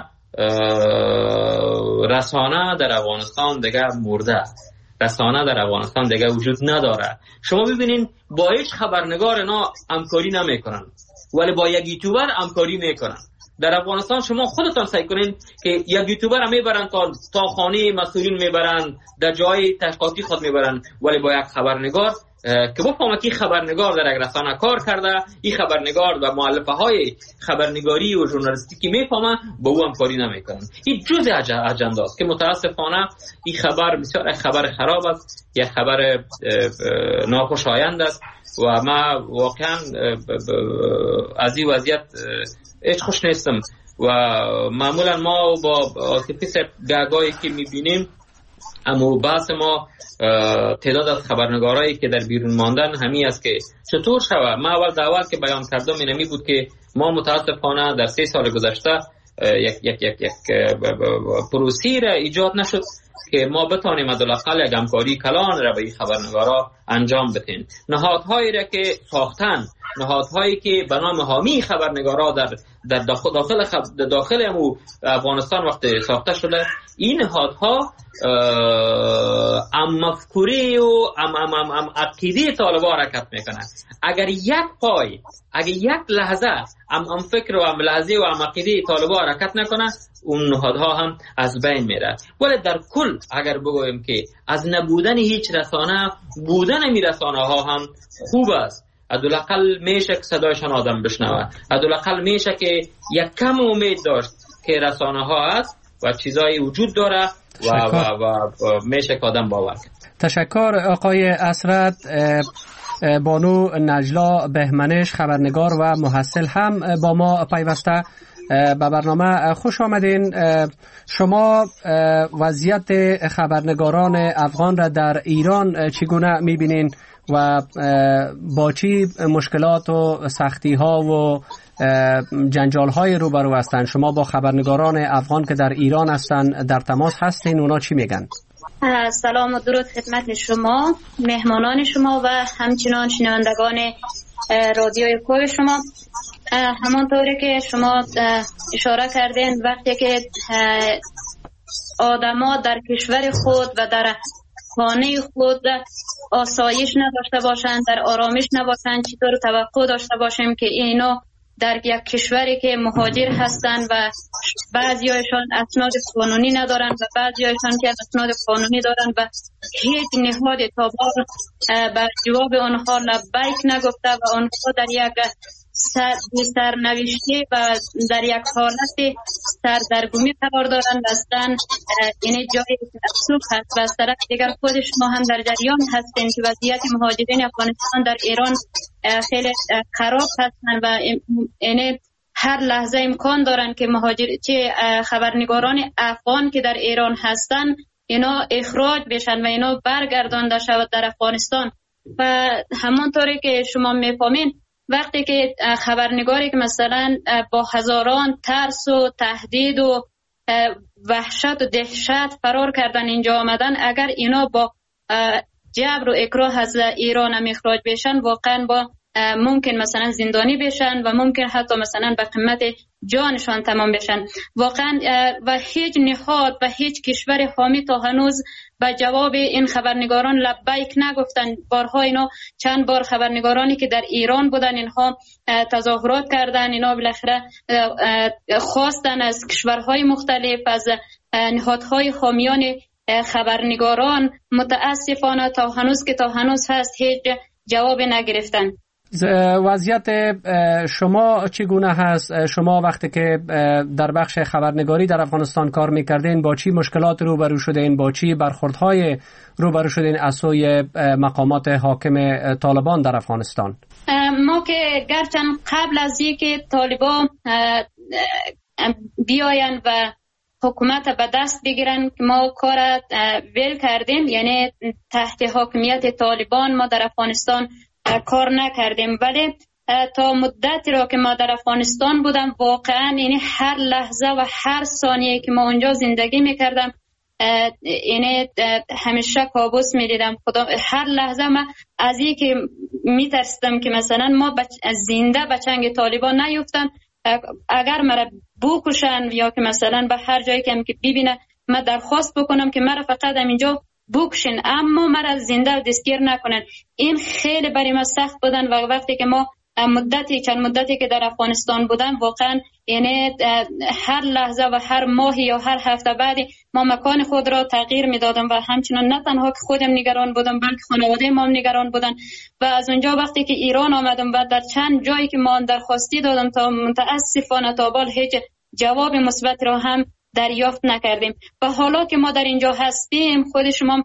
رسانه در افغانستان دیگه مرده، رسانه در افغانستان دیگه وجود نداره. شما ببینین با هیچ خبرنگار اینا همکاری نمیکنن، ولی با یک یوتیوبر همکاری میکنن. در افغانستان شما خودتان سعی کنین که یک یوتیوبر هم میبرن تا تا خانه مسئولین میبرن، در جای تشخیصی خود میبرن، ولی با یک خبرنگار که بفهمه که خبرنگار در یک رسانه کار کرده، این خبرنگار و مؤلفه های خبرنگاری و ژورنالیستیکی میفهمه، با او همکاری نمیکنن. این جزء اجندا است که متاسفانه این خبر بسیار خبر خراب است، یک خبر ناخوشایند است و ما واقعا از این وضعیت هیچ خوش نیستم. و معمولا ما با عاطفی گاگایی که میبینیم، اما بحث ما تعداد از خبرنگارایی که در بیرون ماندن همین است که چطور شود. ما اول دعوت که بیان کردم اینمی بود که ما متاسفانه در سه سال گذشته یک یک یک یک پروسی را ایجاد نشد که ما بتانیم حداقل یک همکاری کلان را به این خبرنگارا انجام بدیم. نهادهایی را که ساختن، نهادهایی که به نام حامی خبرنگارا در در داخل داخل خب داخل امو افغانستان وقت ساخته شده، این نهادها ام مفکوری و ام ام ام, ام عقیده طالبان حرکت میکنن. اگر یک پای، اگر یک لحظه ام ام فکر و ام لحظه و ام عقیده طالبان حرکت نکنه، اون نهادها هم از بین میره. ولی در کل اگر بگویم که از نبودن هیچ رسانه، بودن می رسانه ها هم خوب است. حداقل میشه که صدایشان آدم بشنوه، حداقل میشه که یک کم امید داشت که رسانه ها هست و چیزایی وجود داره و, و, و, و میشه که آدم باور کنه. تشکر آقای اسرت. بانو نجلا بهمنش، خبرنگار و محصل، هم با ما پیوسته به برنامه. خوش آمدین. شما وضعیت خبرنگاران افغان را در ایران چگونه میبینین و با چی مشکلات و سختی ها و جنجال های روبرو هستند؟ شما با خبرنگاران افغان که در ایران هستند در تماس هستین؟ اونا چی میگن؟ سلام و درود خدمت شما، مهمانان شما و همچنان شنوندگان رادیوی کوی شما. همانطوری که شما اشاره کردین، وقتی که آدما در کشور خود و در خانه خود آسایش نداشته باشند، در آرامش نباشند، چطور توقع داشته باشیم که اینا در یک کشوری که مهاجر هستند و بعضیایشان اسناد قانونی ندارند و بعضیایشان که اسناد قانونی دارند و هیچ نهاد اعتبار بر جواب آنها لبیک نگفته و آنها در یک سرنوشتی و در یک حالت سردرگمی قرار دارند. هستن این جایی افسوس هست و از طرف دیگر خود شما هم در جریان هستین که وضعیت مهاجرین افغانستان در ایران خیلی خراب هستند و این هر لحظه امکان دارند که مهاجر چه خبرنگاران افغان که در ایران هستند اینا اخراج بشن و اینا برگردانده شود در افغانستان. و همانطوری که شما میفهمین، وقتی که خبرنگاری که مثلا با هزاران ترس و تهدید و وحشت و دهشت فرار کردن اینجا آمدن، اگر اینا با جبر و اکراه از ایران هم اخراج بشن، واقعا با ممکن مثلا زندانی بشن و ممکن حتی مثلا به قیمت جانشان تمام بشن. واقعا و هیچ نهاد و هیچ کشور حامی تا هنوز به جواب این خبرنگاران لبیک نگفتن. بارها اینا چند بار خبرنگارانی که در ایران بودن اینها تظاهرات کردن، اینا بالاخره خواستن از کشورهای مختلف، از نهادهای حامیان خبرنگاران، متاسفانه تا هنوز که تا هنوز هست هیچ جواب نگرفتن. وضعیت شما چگونه هست؟ شما وقتی که در بخش خبرنگاری در افغانستان کار میکردین با چی مشکلات روبرو شدین؟ با چی برخوردهای روبرو شدین از سوی مقامات حاکم طالبان در افغانستان؟ ما که گرچند قبل از اینکه طالبان بیاین و حکومت به دست بگیرن ما کار ویل کردیم، یعنی تحت حاکمیت طالبان ما در افغانستان کار نکردیم، ولی تا مدتی را که ما در افغانستان بودم واقعا یعنی هر لحظه و هر ثانیه که ما اونجا زندگی میکردم اینه همیشه کابوس میدیدم. خدا هر لحظه من از این که میترسیدم که مثلا ما بچ... زنده به چنگ طالبان نیفتن، اگر مرا بکشن یا که مثلا به هر جایی که ببینه من درخواست بکنم که مرا فقط اینجا بکشن اما مرا زنده دستگیر نکنن. این خیلی برای ما سخت بودن و وقتی که ما مدتی چند مدتی که در افغانستان بودم واقعا یعنی هر لحظه و هر ماهی یا هر هفته بعدی ما مکان خود را تغییر میدادم و همچنان نه تنها که خودم نگران بودم بلکه خانواده ما هم نگران بودن. و از اونجا وقتی که ایران آمدم و در چند جایی که ما درخواستی دادم تا متاسفانه تا بال هیچ جواب مثبت را هم دریافت نکردیم. و حالا که ما در اینجا هستیم خود شما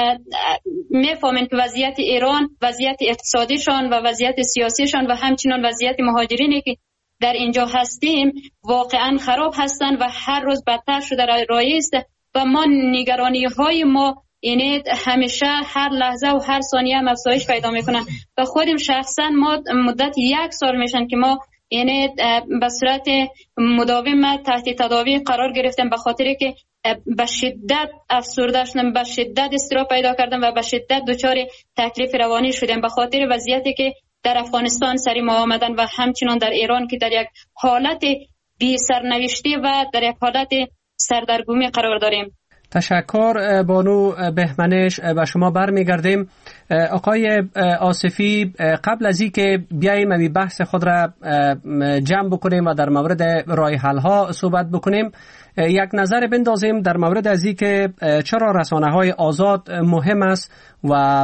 میفهمین که وضعیت ایران، وضعیت اقتصادیشان و وضعیت سیاسیشان و همچنان وضعیت مهاجرینی که در اینجا هستیم واقعا خراب هستند و هر روز بدتر شده رایج است و ما نگرانی های ما اینه همیشه هر لحظه و هر ثانیه هم افزایش پیدا میکنن. و خودم شخصا ما مدت یک سال میشن که ما یعنی به صورت مداوم تحت تداوی قرار گرفتم به خاطر که به شدت افسرده شدم، به شدت اضطراب پیدا کردم و به شدت دچار تکلیف روانی شدم به خاطر وضعیتی که در افغانستان سری ما آمدن و همچنان در ایران که در یک حالت بی سرنوشتی و در یک حالت سردرگمی قرار داریم. تشکر بانو بهمنش. به شما برمیگردیم. آقای آصفی، قبل از این که بیاییم امی بحث خود را جمع بکنیم و در مورد راه حل ها صحبت بکنیم یک نظر بندازیم در مورد از این که چرا رسانه های آزاد مهم است و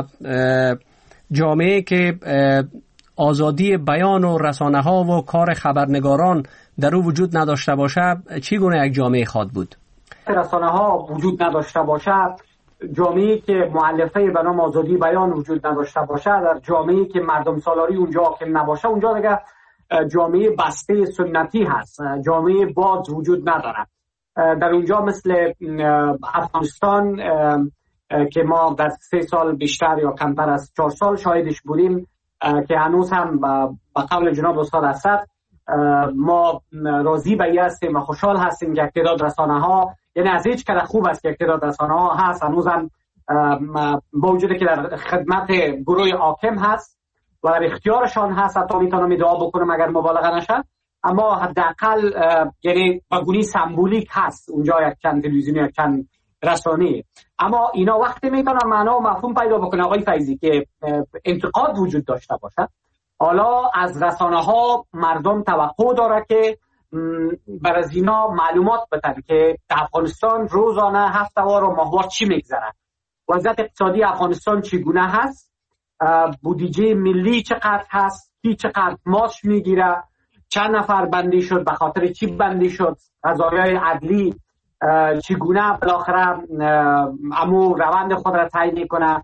جامعه که آزادی بیان و رسانه ها و کار خبرنگاران در او وجود نداشته باشد چگونه یک جامعه خواهد بود؟ رسانه ها وجود نداشته باشد، جامعه‌ای که مؤلفه به نام آزادی بیان وجود نداشته باشد، در جامعه‌ای که مردم سالاری اونجا حاکم نباشه، اونجا دیگه جامعه بسته سنتی هست، جامعه باز وجود ندارد. در اونجا مثل افغانستان که ما در سه سال بیشتر یا کمتر از چهار سال شاهدش بودیم که هنوز هم به قول جناب استاد اسد ما راضی به این هستیم و خوشحال هستیم که اقتدار رسانه ها، یعنی از هیچ کده خوب است که اقتدار رسانه ها هست، هنوز هم با وجودی که در خدمت گروه حاکم هست و در اختیارشان هست، حتی میتونم ادعا بکنم اگر مبالغه نشه، اما حداقل یعنی با گونی سمبولیک هست اونجا یک چند تلویزیونی یک چند رسانه. اما اینا وقتی میتونن معنا و مفهوم پیدا بکنه آقای فیضی که انتقاد وجود داشته باشه، حالا از رسانه ها مردم توقع داره که بر از اینا معلومات بدن که در افغانستان روزانه هفته‌وار و ماهوار چی میگذره، وضعیت اقتصادی افغانستان چگونه هست، بودجه ملی چقدر هست، کی چقدر معاش میگیره، چند نفر بندی شد، به خاطر چی بندی شد، قضایای عدلی چگونه بالاخره امو روند خود را تعیین میکنه،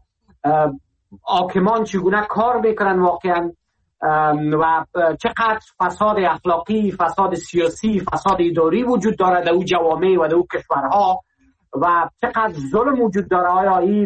حاکمان چگونه کار میکنن واقعا و چقدر فساد اخلاقی، فساد سیاسی، فساد اداری وجود داره در او جوامع و در او کشورها و چقدر ظلم وجود داره. آیا این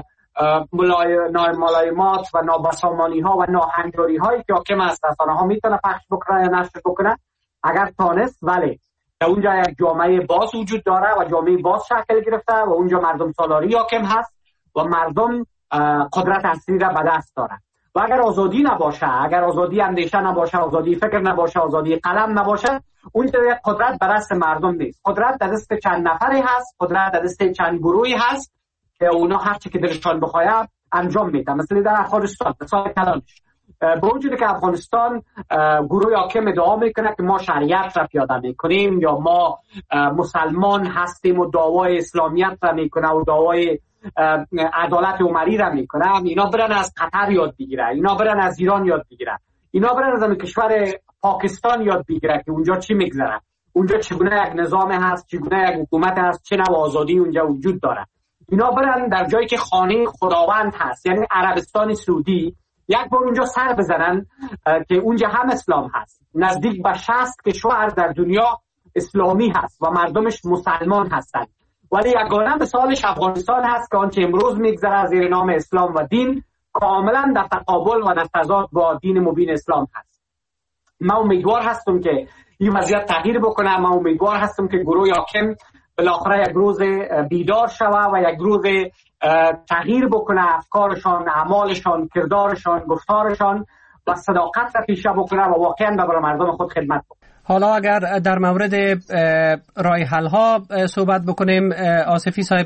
ناملایمات و نابسامانی ها و ناهنجاری هایی که حاکم است رسانه ها میتونه پخش بکنه یا نشر بکنه؟ اگر تانست بله، در اونجا یک جامعه باز وجود داره و جامعه باز شکل گرفته و اونجا مردم سالاری حاکم هست و مردم قدرت اصلی را به دست داره. و اگر آزادی نباشه، اگر آزادی اندیشه نباشه، آزادی فکر نباشه، آزادی قلم نباشه، اونجا قدرت به دست مردم نیست، قدرت در دست چند نفری هست، قدرت در دست چند گروهی هست که اونا هر چی که دلشان بخواد انجام میدن. مثلا در افغانستان مثال کلانش با وجودی که افغانستان گروه حاکم ادعا میکنه که ما شریعت را پیاده میکنیم یا ما مسلمان هستیم و دعوای اسلامیت را میکنه و دعوای عدالت عمری را میکنه، اینا برن از قطر یاد بگیره، اینا برن از ایران یاد بگیره، اینا برن از کشور پاکستان یاد بگیره که اونجا چی میگذره، اونجا چگونه یک نظام هست، چگونه یک حکومت هست، چه نوع آزادی اونجا وجود داره. اینا برن در جایی که خانه خداوند هست، یعنی عربستان سعودی، یک بار اونجا سر بزنن که اونجا هم اسلام هست. نزدیک به شصت کشور در دنیا اسلامی هست و مردمش مسلمان هستند، ولی یگانه مثالش افغانستان هست که آنچه امروز میگذره زیر نام اسلام و دین کاملا در تقابل و در تضاد با دین مبین اسلام هست. من امیدوار هستم که این وضعیت تغییر بکنه، من امیدوار هستم که گروه حاکم بالاخره یک روز بیدار شوه و یک روز تغییر بکنه افکارشان، اعمالشان، کردارشان، گفتارشان و صداقت را پیشه بکنه و واقعا برای مردم خود خدمت بکنه. حالا اگر در مورد رای حل ها صحبت بکنیم آصفی صاحب،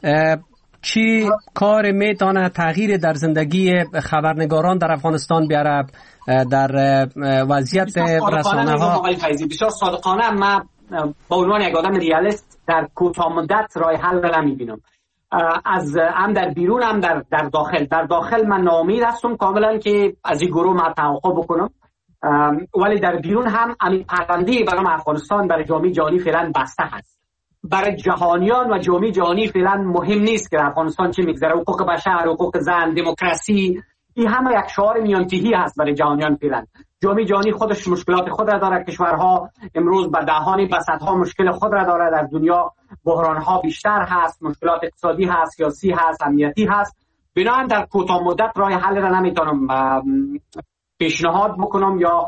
چی کار میتونه تغییر در زندگی خبرنگاران در افغانستان بیاره در وضعیت رسانه ها؟ بسیار صادقانه من با عنوان یک آدم ریالیست در کوتاه مدت رای حل را نمیبینم، از هم در بیرون هم در در داخل. در داخل من ناامید هستم کاملا که از این گروه ما توقع بکنم، ولی در بیرون هم همین پرونده برای افغانستان برای جامعه جهانی فعلا بسته هست. برای جهانیان و جامعه جهانی فعلا مهم نیست که افغانستان چه میگذره، حقوق بشر، حقوق زن، دموکراسی، این همه یک شعار میانتهی هست برای جهانیان فعلا. جامعه جهانی خودش مشکلات خود را داره، کشورها امروز به دهان بسطها مشکل خود را داره، در دنیا بحرانها بیشتر هست، مشکلات اقتصادی هست، سیاسی هست، امنیتی هست. بنابراین در کوتاه مدت راه حل را نمیتونم پیشنهاد بکنم یا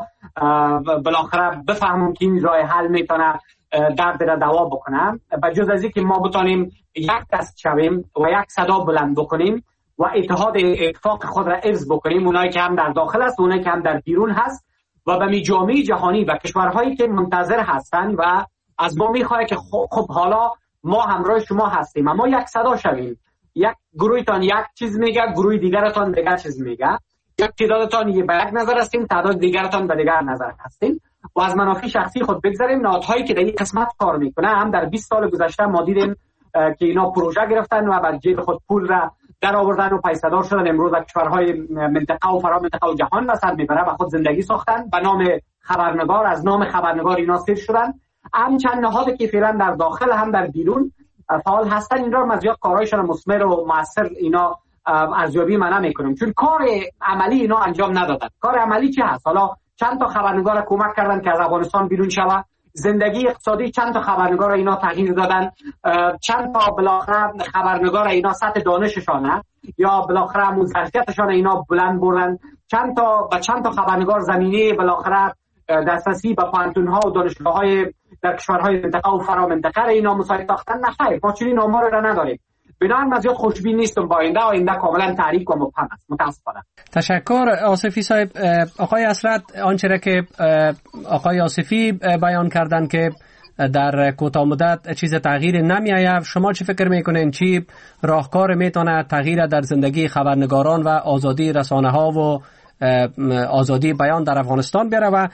بالاخره بفهمم که این راه حل میتونه درد را دوا بکنم، بجز از اینکه ما بتانیم یک دست شویم و یک صدا بلند بکنیم و اتحاد اتفاق خود را حفظ بکنیم، اونایی که هم در داخل است، اونایی که هم در بیرون هست، و به می جامعه جهانی و کشورهایی که منتظر هستند و از ما میخواد که خب حالا ما همراه شما هستیم، اما یک صدا شویم. یک گروهتان یک چیز میگه، گروه دیگرتان دیگر چیز میگه، یک تعدادتان یه به یک نظر هستیم، تعداد دیگرتان به دیگر نظر هستیم و از منافع شخصی خود بگذاریم. نهادهایی که در این قسمت کار میکنه هم در بیست سال گذشته ما دیدیم که اینا پروژه گرفتن و بر جیب خود پول را در آوردن و پیسه‌دار شدن. امروز در کشورهای منطقه و فرا منطقه و جهان به سر میبره و خود زندگی ساختن به نام خبرنگار، از نام خبرنگار اینا سیر شدن. هم چند نهادی که فعلا در داخل هم در بیرون فعال هستن، این را مزیاد کارهایشان مثمر و موثر اینا ارزیابی من نمیکنم، چون کار عملی اینا انجام ندادن. کار عملی چی هست؟ حالا چند تا خبرنگار کمک کردن که از افغانستان بیرون شود، زندگی اقتصادی چند تا خبرنگار اینا تغییر دادن، چند تا بالاخره خبرنگار اینا سطح دانششان یا بالاخره همون ظرفیتشان اینا بلند بردن، چند تا با چند تا خبرنگار زمینه بالاخره دسترسی به پانتون‌ها و دانشگاه‌های در کشورهای منطقه و فرا منطقه اینا مساعد ساختن. نه، ما چنین آمار را نداریم. بنابراین من زیاد خوشبین نیستم با آینده. آینده کاملا تاریک و مبهم است متاسفانه. تشکر آصفی صاحب. آقای اسرت، آنچه را که آقای آصفی بیان کردن که در کوتاه مدت چیز تغییر نمی‌آید، شما چی فکر میکنین؟ چی راهکار میتونه تغییر در زندگی خبرنگاران و آزادی رسانه‌ها و آزادی بیان در افغانستان بیاره و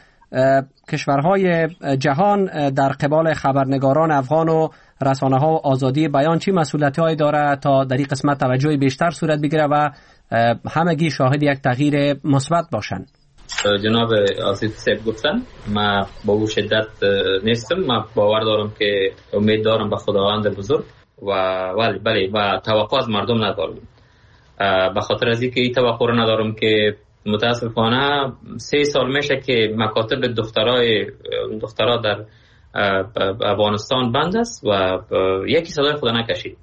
کشورهای جهان در قبال خبرنگاران افغان و رسانه ها و آزادی بیان چی مسئولیتی هایی داره تا در این قسمت توجه بیشتر صورت بگیره و همگی شاهد یک تغییر مثبت باشن؟ جناب آصف صاحب گفتن، من با او شدت نیستم. من باور دارم که امید دارم به خداوند بزرگ و ولی بله و توقع از مردم ندارم. به خاطر از اینکه این توقع رو ندارم که متاسفانه سه سال میشه که مکاتب دخترای دخترها در افغانستان بند است و یکی صدای خدا نکشید.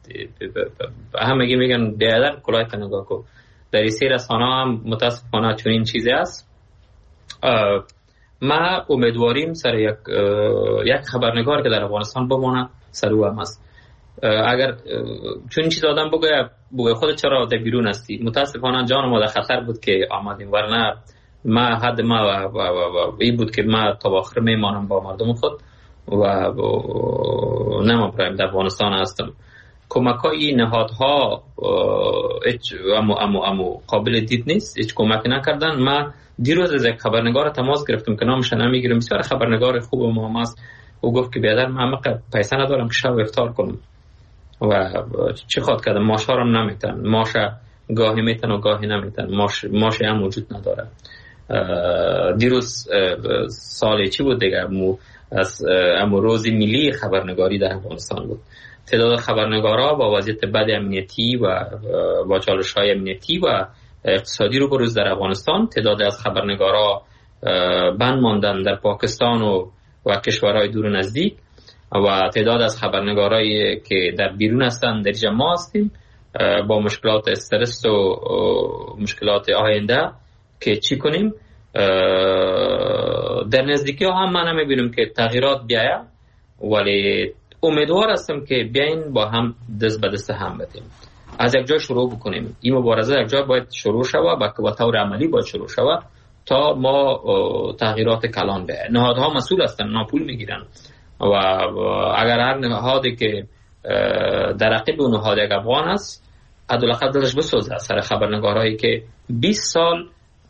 همه میگن بیادر کلاه نگاه کن. در این سه رسانه هم متاسفانه چون این چیزی است. ما امیدواریم سر یک یک خبرنگار که در افغانستان بمانه سر او هم است. اگر چون این چیز آدم بگه بگه خود چرا در بیرون هستی، متاسفانه جان ما در خطر بود که آمدیم، ورنه ما حد ما و, و, و, و این بود که ما تا آخر میمانم با مردم خود و, و نمی‌پرایم در افغانستان هستم. کمک‌های نهادها امو امو امو قابل دید نیست، هیچ کمک نکردن. ما دیروز از یک خبرنگار تماس گرفتم که نامش نمیگیرم، بسیار خبرنگار خوب ما است. او گفت که بیادر من همه پیسه ندارم که شب افطار کنم و چی خواد کردم، ماش ها رو نمیتن، ماش گاهی میتن و گاهی نمیتن، ماش ماش هم وجود نداره. دیروز سال چی بود دیگه، امو از امو روز ملی خبرنگاری در افغانستان بود. تعداد خبرنگارا با وضعیت بد امنیتی و با چالش‌های امنیتی و اقتصادی رو بروز در افغانستان، تعداد از خبرنگارا بند ماندن در پاکستان و و کشورهای دور و نزدیک و تعداد از خبرنگارایی که در بیرون هستند در اینجا ما هستیم با مشکلات استرس و مشکلات آینده که چی کنیم. در نزدیکی ها هم من نمیبینم که تغییرات بیاید، ولی امیدوار هستم که بیاین با هم دست به دست هم بدیم، از یک جا شروع بکنیم. این مبارزه یک جا باید شروع شود، با طور عملی باید شروع شود تا ما تغییرات کلان به نهادها مسئول هستن، ناپول میگیرن و اگر هر نهادی که در عقب اون نهاد یک افغان است عدالت دلش بسوزه سر خبرنگارایی که بیست سال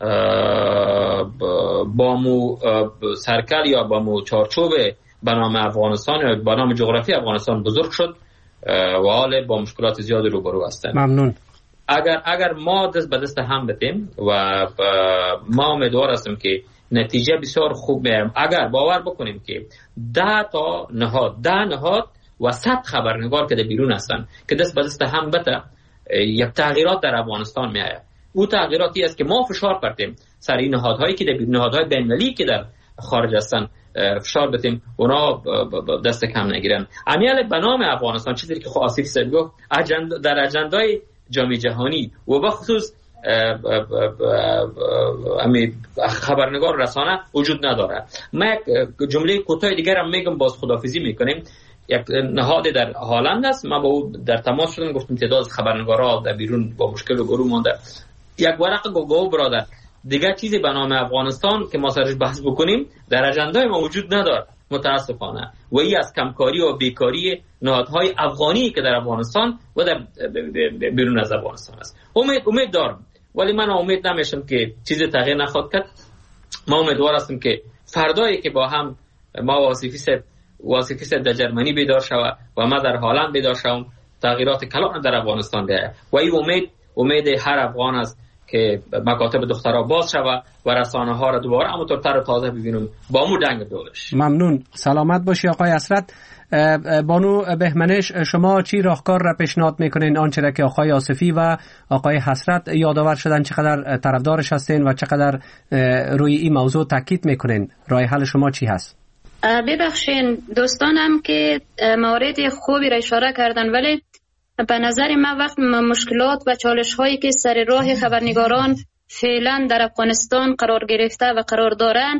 با مو سرکل یا با مو چارچوب به نام افغانستان یا به نام جغرافی افغانستان بزرگ شد و حال با مشکلات زیادی روبرو هستند. ممنون. اگر اگر ما دست به دست هم بدیم و ما امیدوار هستیم که نتیجه بسیار خوب میایم. اگر باور بکنیم که ده تا نهاد ده نهاد و صد خبرنگار که در بیرون هستن که دست به دست هم بده، یک تغییرات در افغانستان میآید. او تغییراتی است که ما فشار پرتیم سر این نهادهایی که در نهادهای بین‌المللی که در خارج هستن فشار بدیم اونا دست کم نگیرن. امیال به نام افغانستان چیزی که خب آصف صاحب گفت در اجندای جامعه جهانی و به خصوص امی خبرنگار رسانه وجود نداره. ما یک جمله کوتاه دیگر هم میگم، باز خداحافظی میکنیم. یک نهاد در هالند است، ما با او در تماس شدیم، گفتیم تعداد خبرنگارا در بیرون با مشکل روبرو مونده. یک ورق گفت برادر دیگه چیزی به نام افغانستان که ما سرش بحث بکنیم در اجندای ما وجود نداره متاسفانه، و این از کمکاری و بیکاری نهادهای افغانی که در افغانستان و در بیرون از افغانستان است. امید امید دارم، ولی من امید نمیشم که چیزی تغییر نخواهد کرد. ما امیدوار هستیم که فردایی که با هم ما واصفی صاحب واصفی صاحب در جرمنی بیدار شود و ما در هالند بیدار شوم، تغییرات کلان در افغانستان بیاید و این امید امید هر افغان است که مکاتب دخترها باز شود و رسانه ها را دوباره همونطور تر و تازه ببینیم با مو دنگ دولش. ممنون. سلامت باشی آقای اسرت. بانو بهمنش، شما چی راهکار را پیشنهاد میکنین آنچه را که آقای آصفی و آقای حسرت یادآور شدن چقدر طرفدارش هستین و چقدر روی این موضوع تاکید میکنین؟ راه حل شما چی هست؟ ببخشین دوستانم که موارد خوبی را اشاره کردن، ولی به نظر من وقت مشکلات و چالش هایی که سر راه خبرنگاران فعلا در افغانستان قرار گرفته و قرار دارن،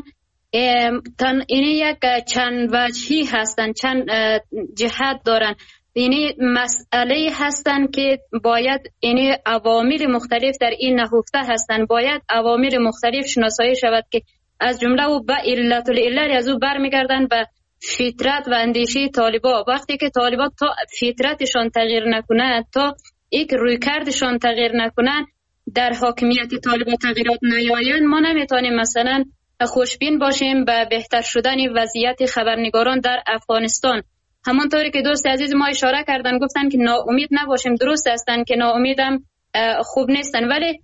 تن این یک چند وجهی هستن، چند جهت دارن. این مسئله هستن که باید این عوامل مختلف در این نهفته هستن، باید عوامل مختلف شناسایی شود که از جمله و به علت العلل از او برمیگردن به فطرت و اندیشه طالبا. وقتی که طالبا تا فطرتشان تغییر نکنند، تا یک رویکردشان تغییر نکنند، در حاکمیت طالبا تغییرات نیایند، ما نمیتونیم مثلا خوشبین باشیم به بهتر شدن وضعیت خبرنگاران در افغانستان. همانطوری که دوست عزیز ما اشاره کردن، گفتن که ناامید نباشیم. درست هستن که ناامیدم خوب نیستن، ولی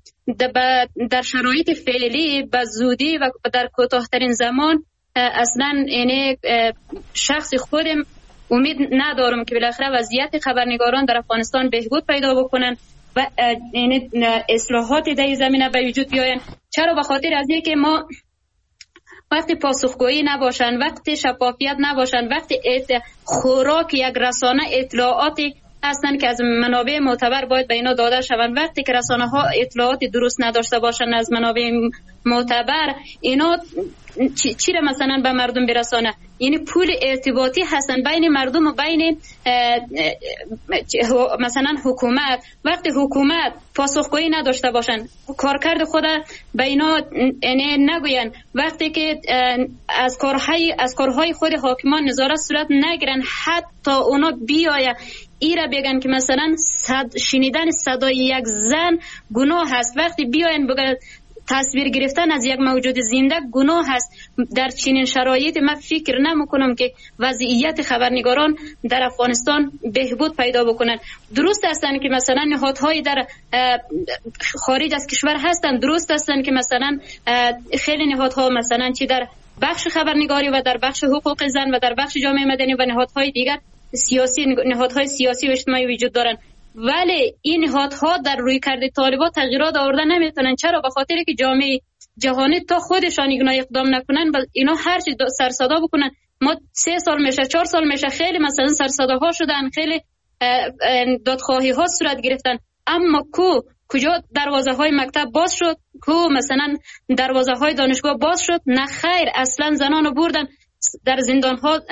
در شرایط فعلی به زودی و در کوتاه‌ترین زمان اصلا اینه شخص خودم امید ندارم که بالاخره وضعیت خبرنگاران در افغانستان بهبود پیدا بکنن و این اصلاحات در زمینه به وجود بیاین. چرا؟ به خاطر از اینکه ما وقتی پاسخگویی نباشن، وقتی شفافیت نباشن، وقتی خوراک یک رسانه اطلاعاتی هستن که از منابع معتبر باید به اینا داده شوند، وقتی که رسانه ها اطلاعات درست نداشته باشن از منابع معتبر، اینا چی, چی را مثلا به مردم برسانه؟ یعنی پول ارتباطی هستن بین مردم و بین مثلا حکومت. وقتی حکومت پاسخگویی نداشته باشن، کارکرد خود به اینا نگوین، وقتی که از کارهای از کارهای خود حاکمان نظارت صورت نگیرن، حتی اونا بیاید ای را بگن که مثلا صد شنیدن صدای یک زن گناه هست، وقتی بیاین بگن تصویر گرفتن از یک موجود زنده گناه هست، در چنین شرایط من فکر نمیکنم که وضعیت خبرنگاران در افغانستان بهبود پیدا بکنن. درست هستن که مثلا نهادهای در خارج از کشور هستن، درست هستن که مثلا خیلی نهادها مثلا چی در بخش خبرنگاری و در بخش حقوق زن و در بخش جامعه مدنی و نهادهای دیگر سیاسی نهادهای سیاسی و اجتماعی وجود دارن، ولی این نهادها در روی کرده طالبا تغییرات آوردن نمیتونن. چرا؟ به خاطر که جامعه جهانی تا خودشان اینا اقدام نکنن، اینا هر چی سر صدا بکنن. ما سه سال میشه، چهار سال میشه، خیلی مثلا سر صداها شدن، خیلی دادخواهی ها صورت گرفتن، اما کو کجا دروازه های مکتب باز شد؟ کو مثلا دروازه های دانشگاه باز شد؟ نه خیر، اصلا زنانو بردن در زندان ها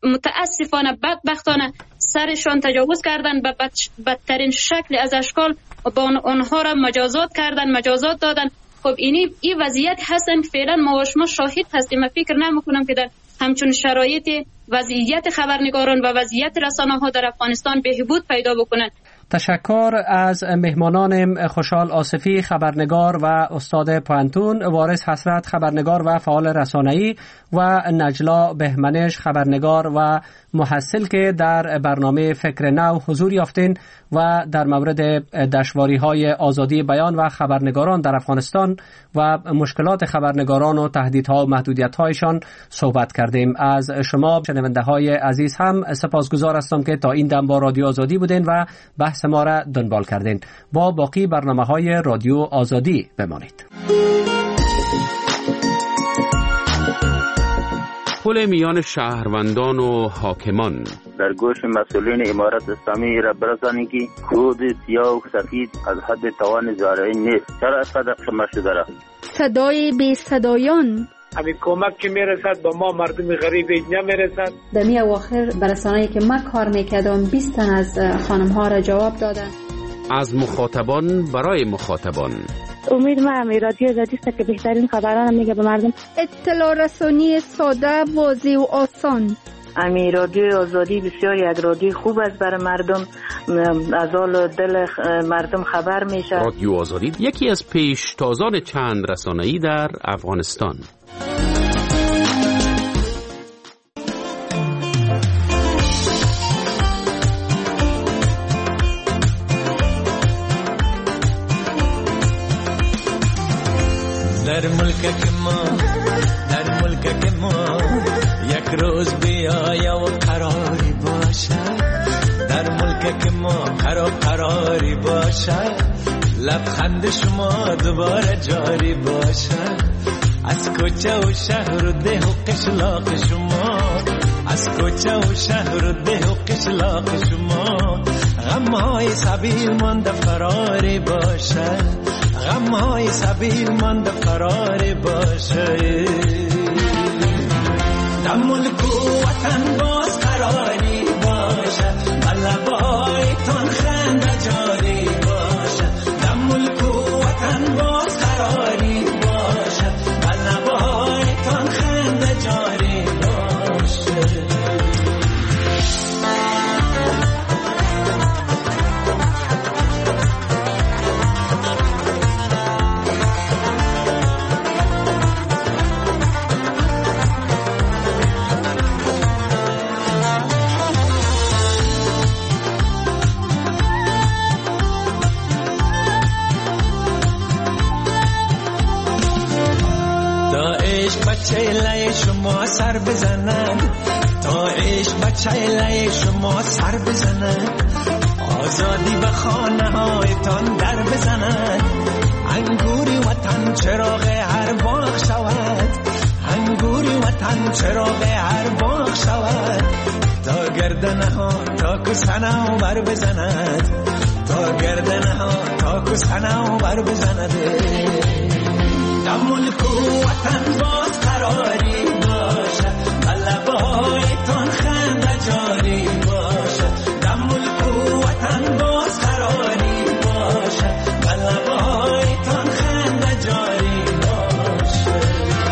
متاسفانه بدبختانه سرشان تجاوز کردن، به بد بدترین شکل از اشکال با آنها را مجازات کردن، مجازات دادن. خب اینی این وضعیت هستن فعلا ما و شما شاهد هستیم. من فکر نمیکنم که در همچون شرایط وضعیت خبرنگاران و وضعیت رسانه ها در افغانستان بهبود پیدا بکنن. تشکر از مهمانان خوشحال آصفی خبرنگار و استاد پوانتون، وارث حسرت خبرنگار و فعال رسانه‌ای و نجلا بهمنش خبرنگار و محصل که در برنامه فکر نو حضور یافتین و در مورد دشواری‌های آزادی بیان و خبرنگاران در افغانستان و مشکلات خبرنگاران و تهدیدها و محدودیت‌هایشان صحبت کردیم. از شما شنونده‌های عزیز هم سپاسگزار هستم که تا این دم با رادیو آزادی بودین و بحث ما را دنبال کردین. با باقی برنامه‌های رادیو آزادی بمانید. پل میان شهروندان و حاکمان در گوش مسئولین امارت اسلامی را برسانید که کود سیاه و سفید از حد توان زارعین نیست. چرا اینقدر شما شده را؟ صدای بی صدایان، همین کمک که میرسد با ما مردم غریب نمیرسد. در می اواخر برسانه‌ای که من کار میکردم بیست تن از خانم ها را جواب دادن. از مخاطبان برای مخاطبان. امید ما همی رادیو آزادی است که بهترین خبران میگه به مردم. اطلاع رسانی ساده، واضح و آسان. امی رادیو آزادی بسیاری از رادیو خوب است برای مردم، از حال دل مردم خبر میشه. رادیو آزادی یکی از پیشتازان چند رسانه‌ای در افغانستان. در ملک ما در ملک ما یک روز بیایا و قراری باشه. در ملک ما قرار قراری باشه. لبخند شما دوباره جاری باشه. از کوچه و شهر و ده و قشلاق شما، از کوچه و شهر و ده و قشلاق شما غمهای سبیل مانده فراری باشه. غمهای سبیل مانده فراری باشه. در ملک و وطن باز قراری باشه. لبایتان خنده جاری باشه. در ملک و وطن باز قراری باشه. لبایتان خنده جاری باشه. چیله شما سر بزنن، تا عشق به چیله شما سر بزنن. آزادی به خانه هایتان در بزنن. انگوری وطن چراغ هر باغ شود. انگوری وطن چراغ هر باغ شود. تا گردنه ها تا کسنه بر بزند. تا گردنه ها تا کسنه بر بزند. در ملک و وطن باز قراری باشه. لبایتان خنده جاری باشه. در ملک و وطن باز قراری باشه. لبایتان خنده جاری باشه.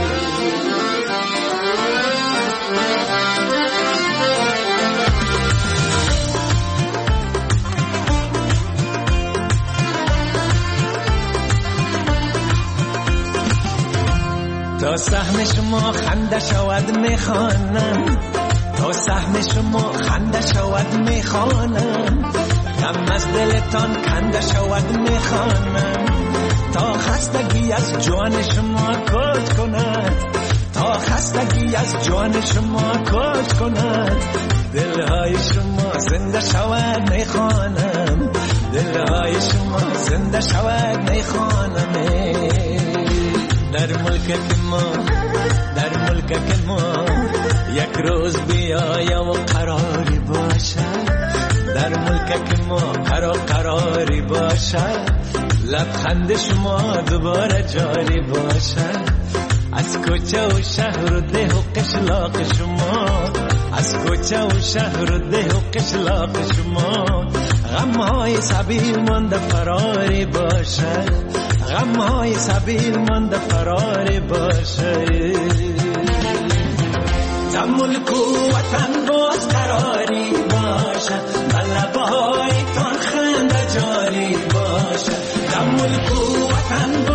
تا سهم شما خنده شود میخوانم. تا سهم شما خنده شود میخوانم. غم از دلتان کنده شود میخوانم. تا خستگی از جان شما کوچ کند. تا خستگی از جان شما کوچ کند. دلهای شما زنده شود میخوانم. دلهای شما زنده شود میخوانم. در ملک ما در ملک ما یک روز بیایا و قراری باشه. در ملک ما قرار قراری باشه. لبخند شما دوباره جاری باشه. از کوچه و شهر و ده و قشلاق شما از کوچه و شهر و ده و قشلاق شما غمهای سبیل مانده فراری باشه غمهای سبیل مانده فراری باشه در ملک و وطن باز قراری باشه بلبهای تان خنده جاری باشه در ملک و وطن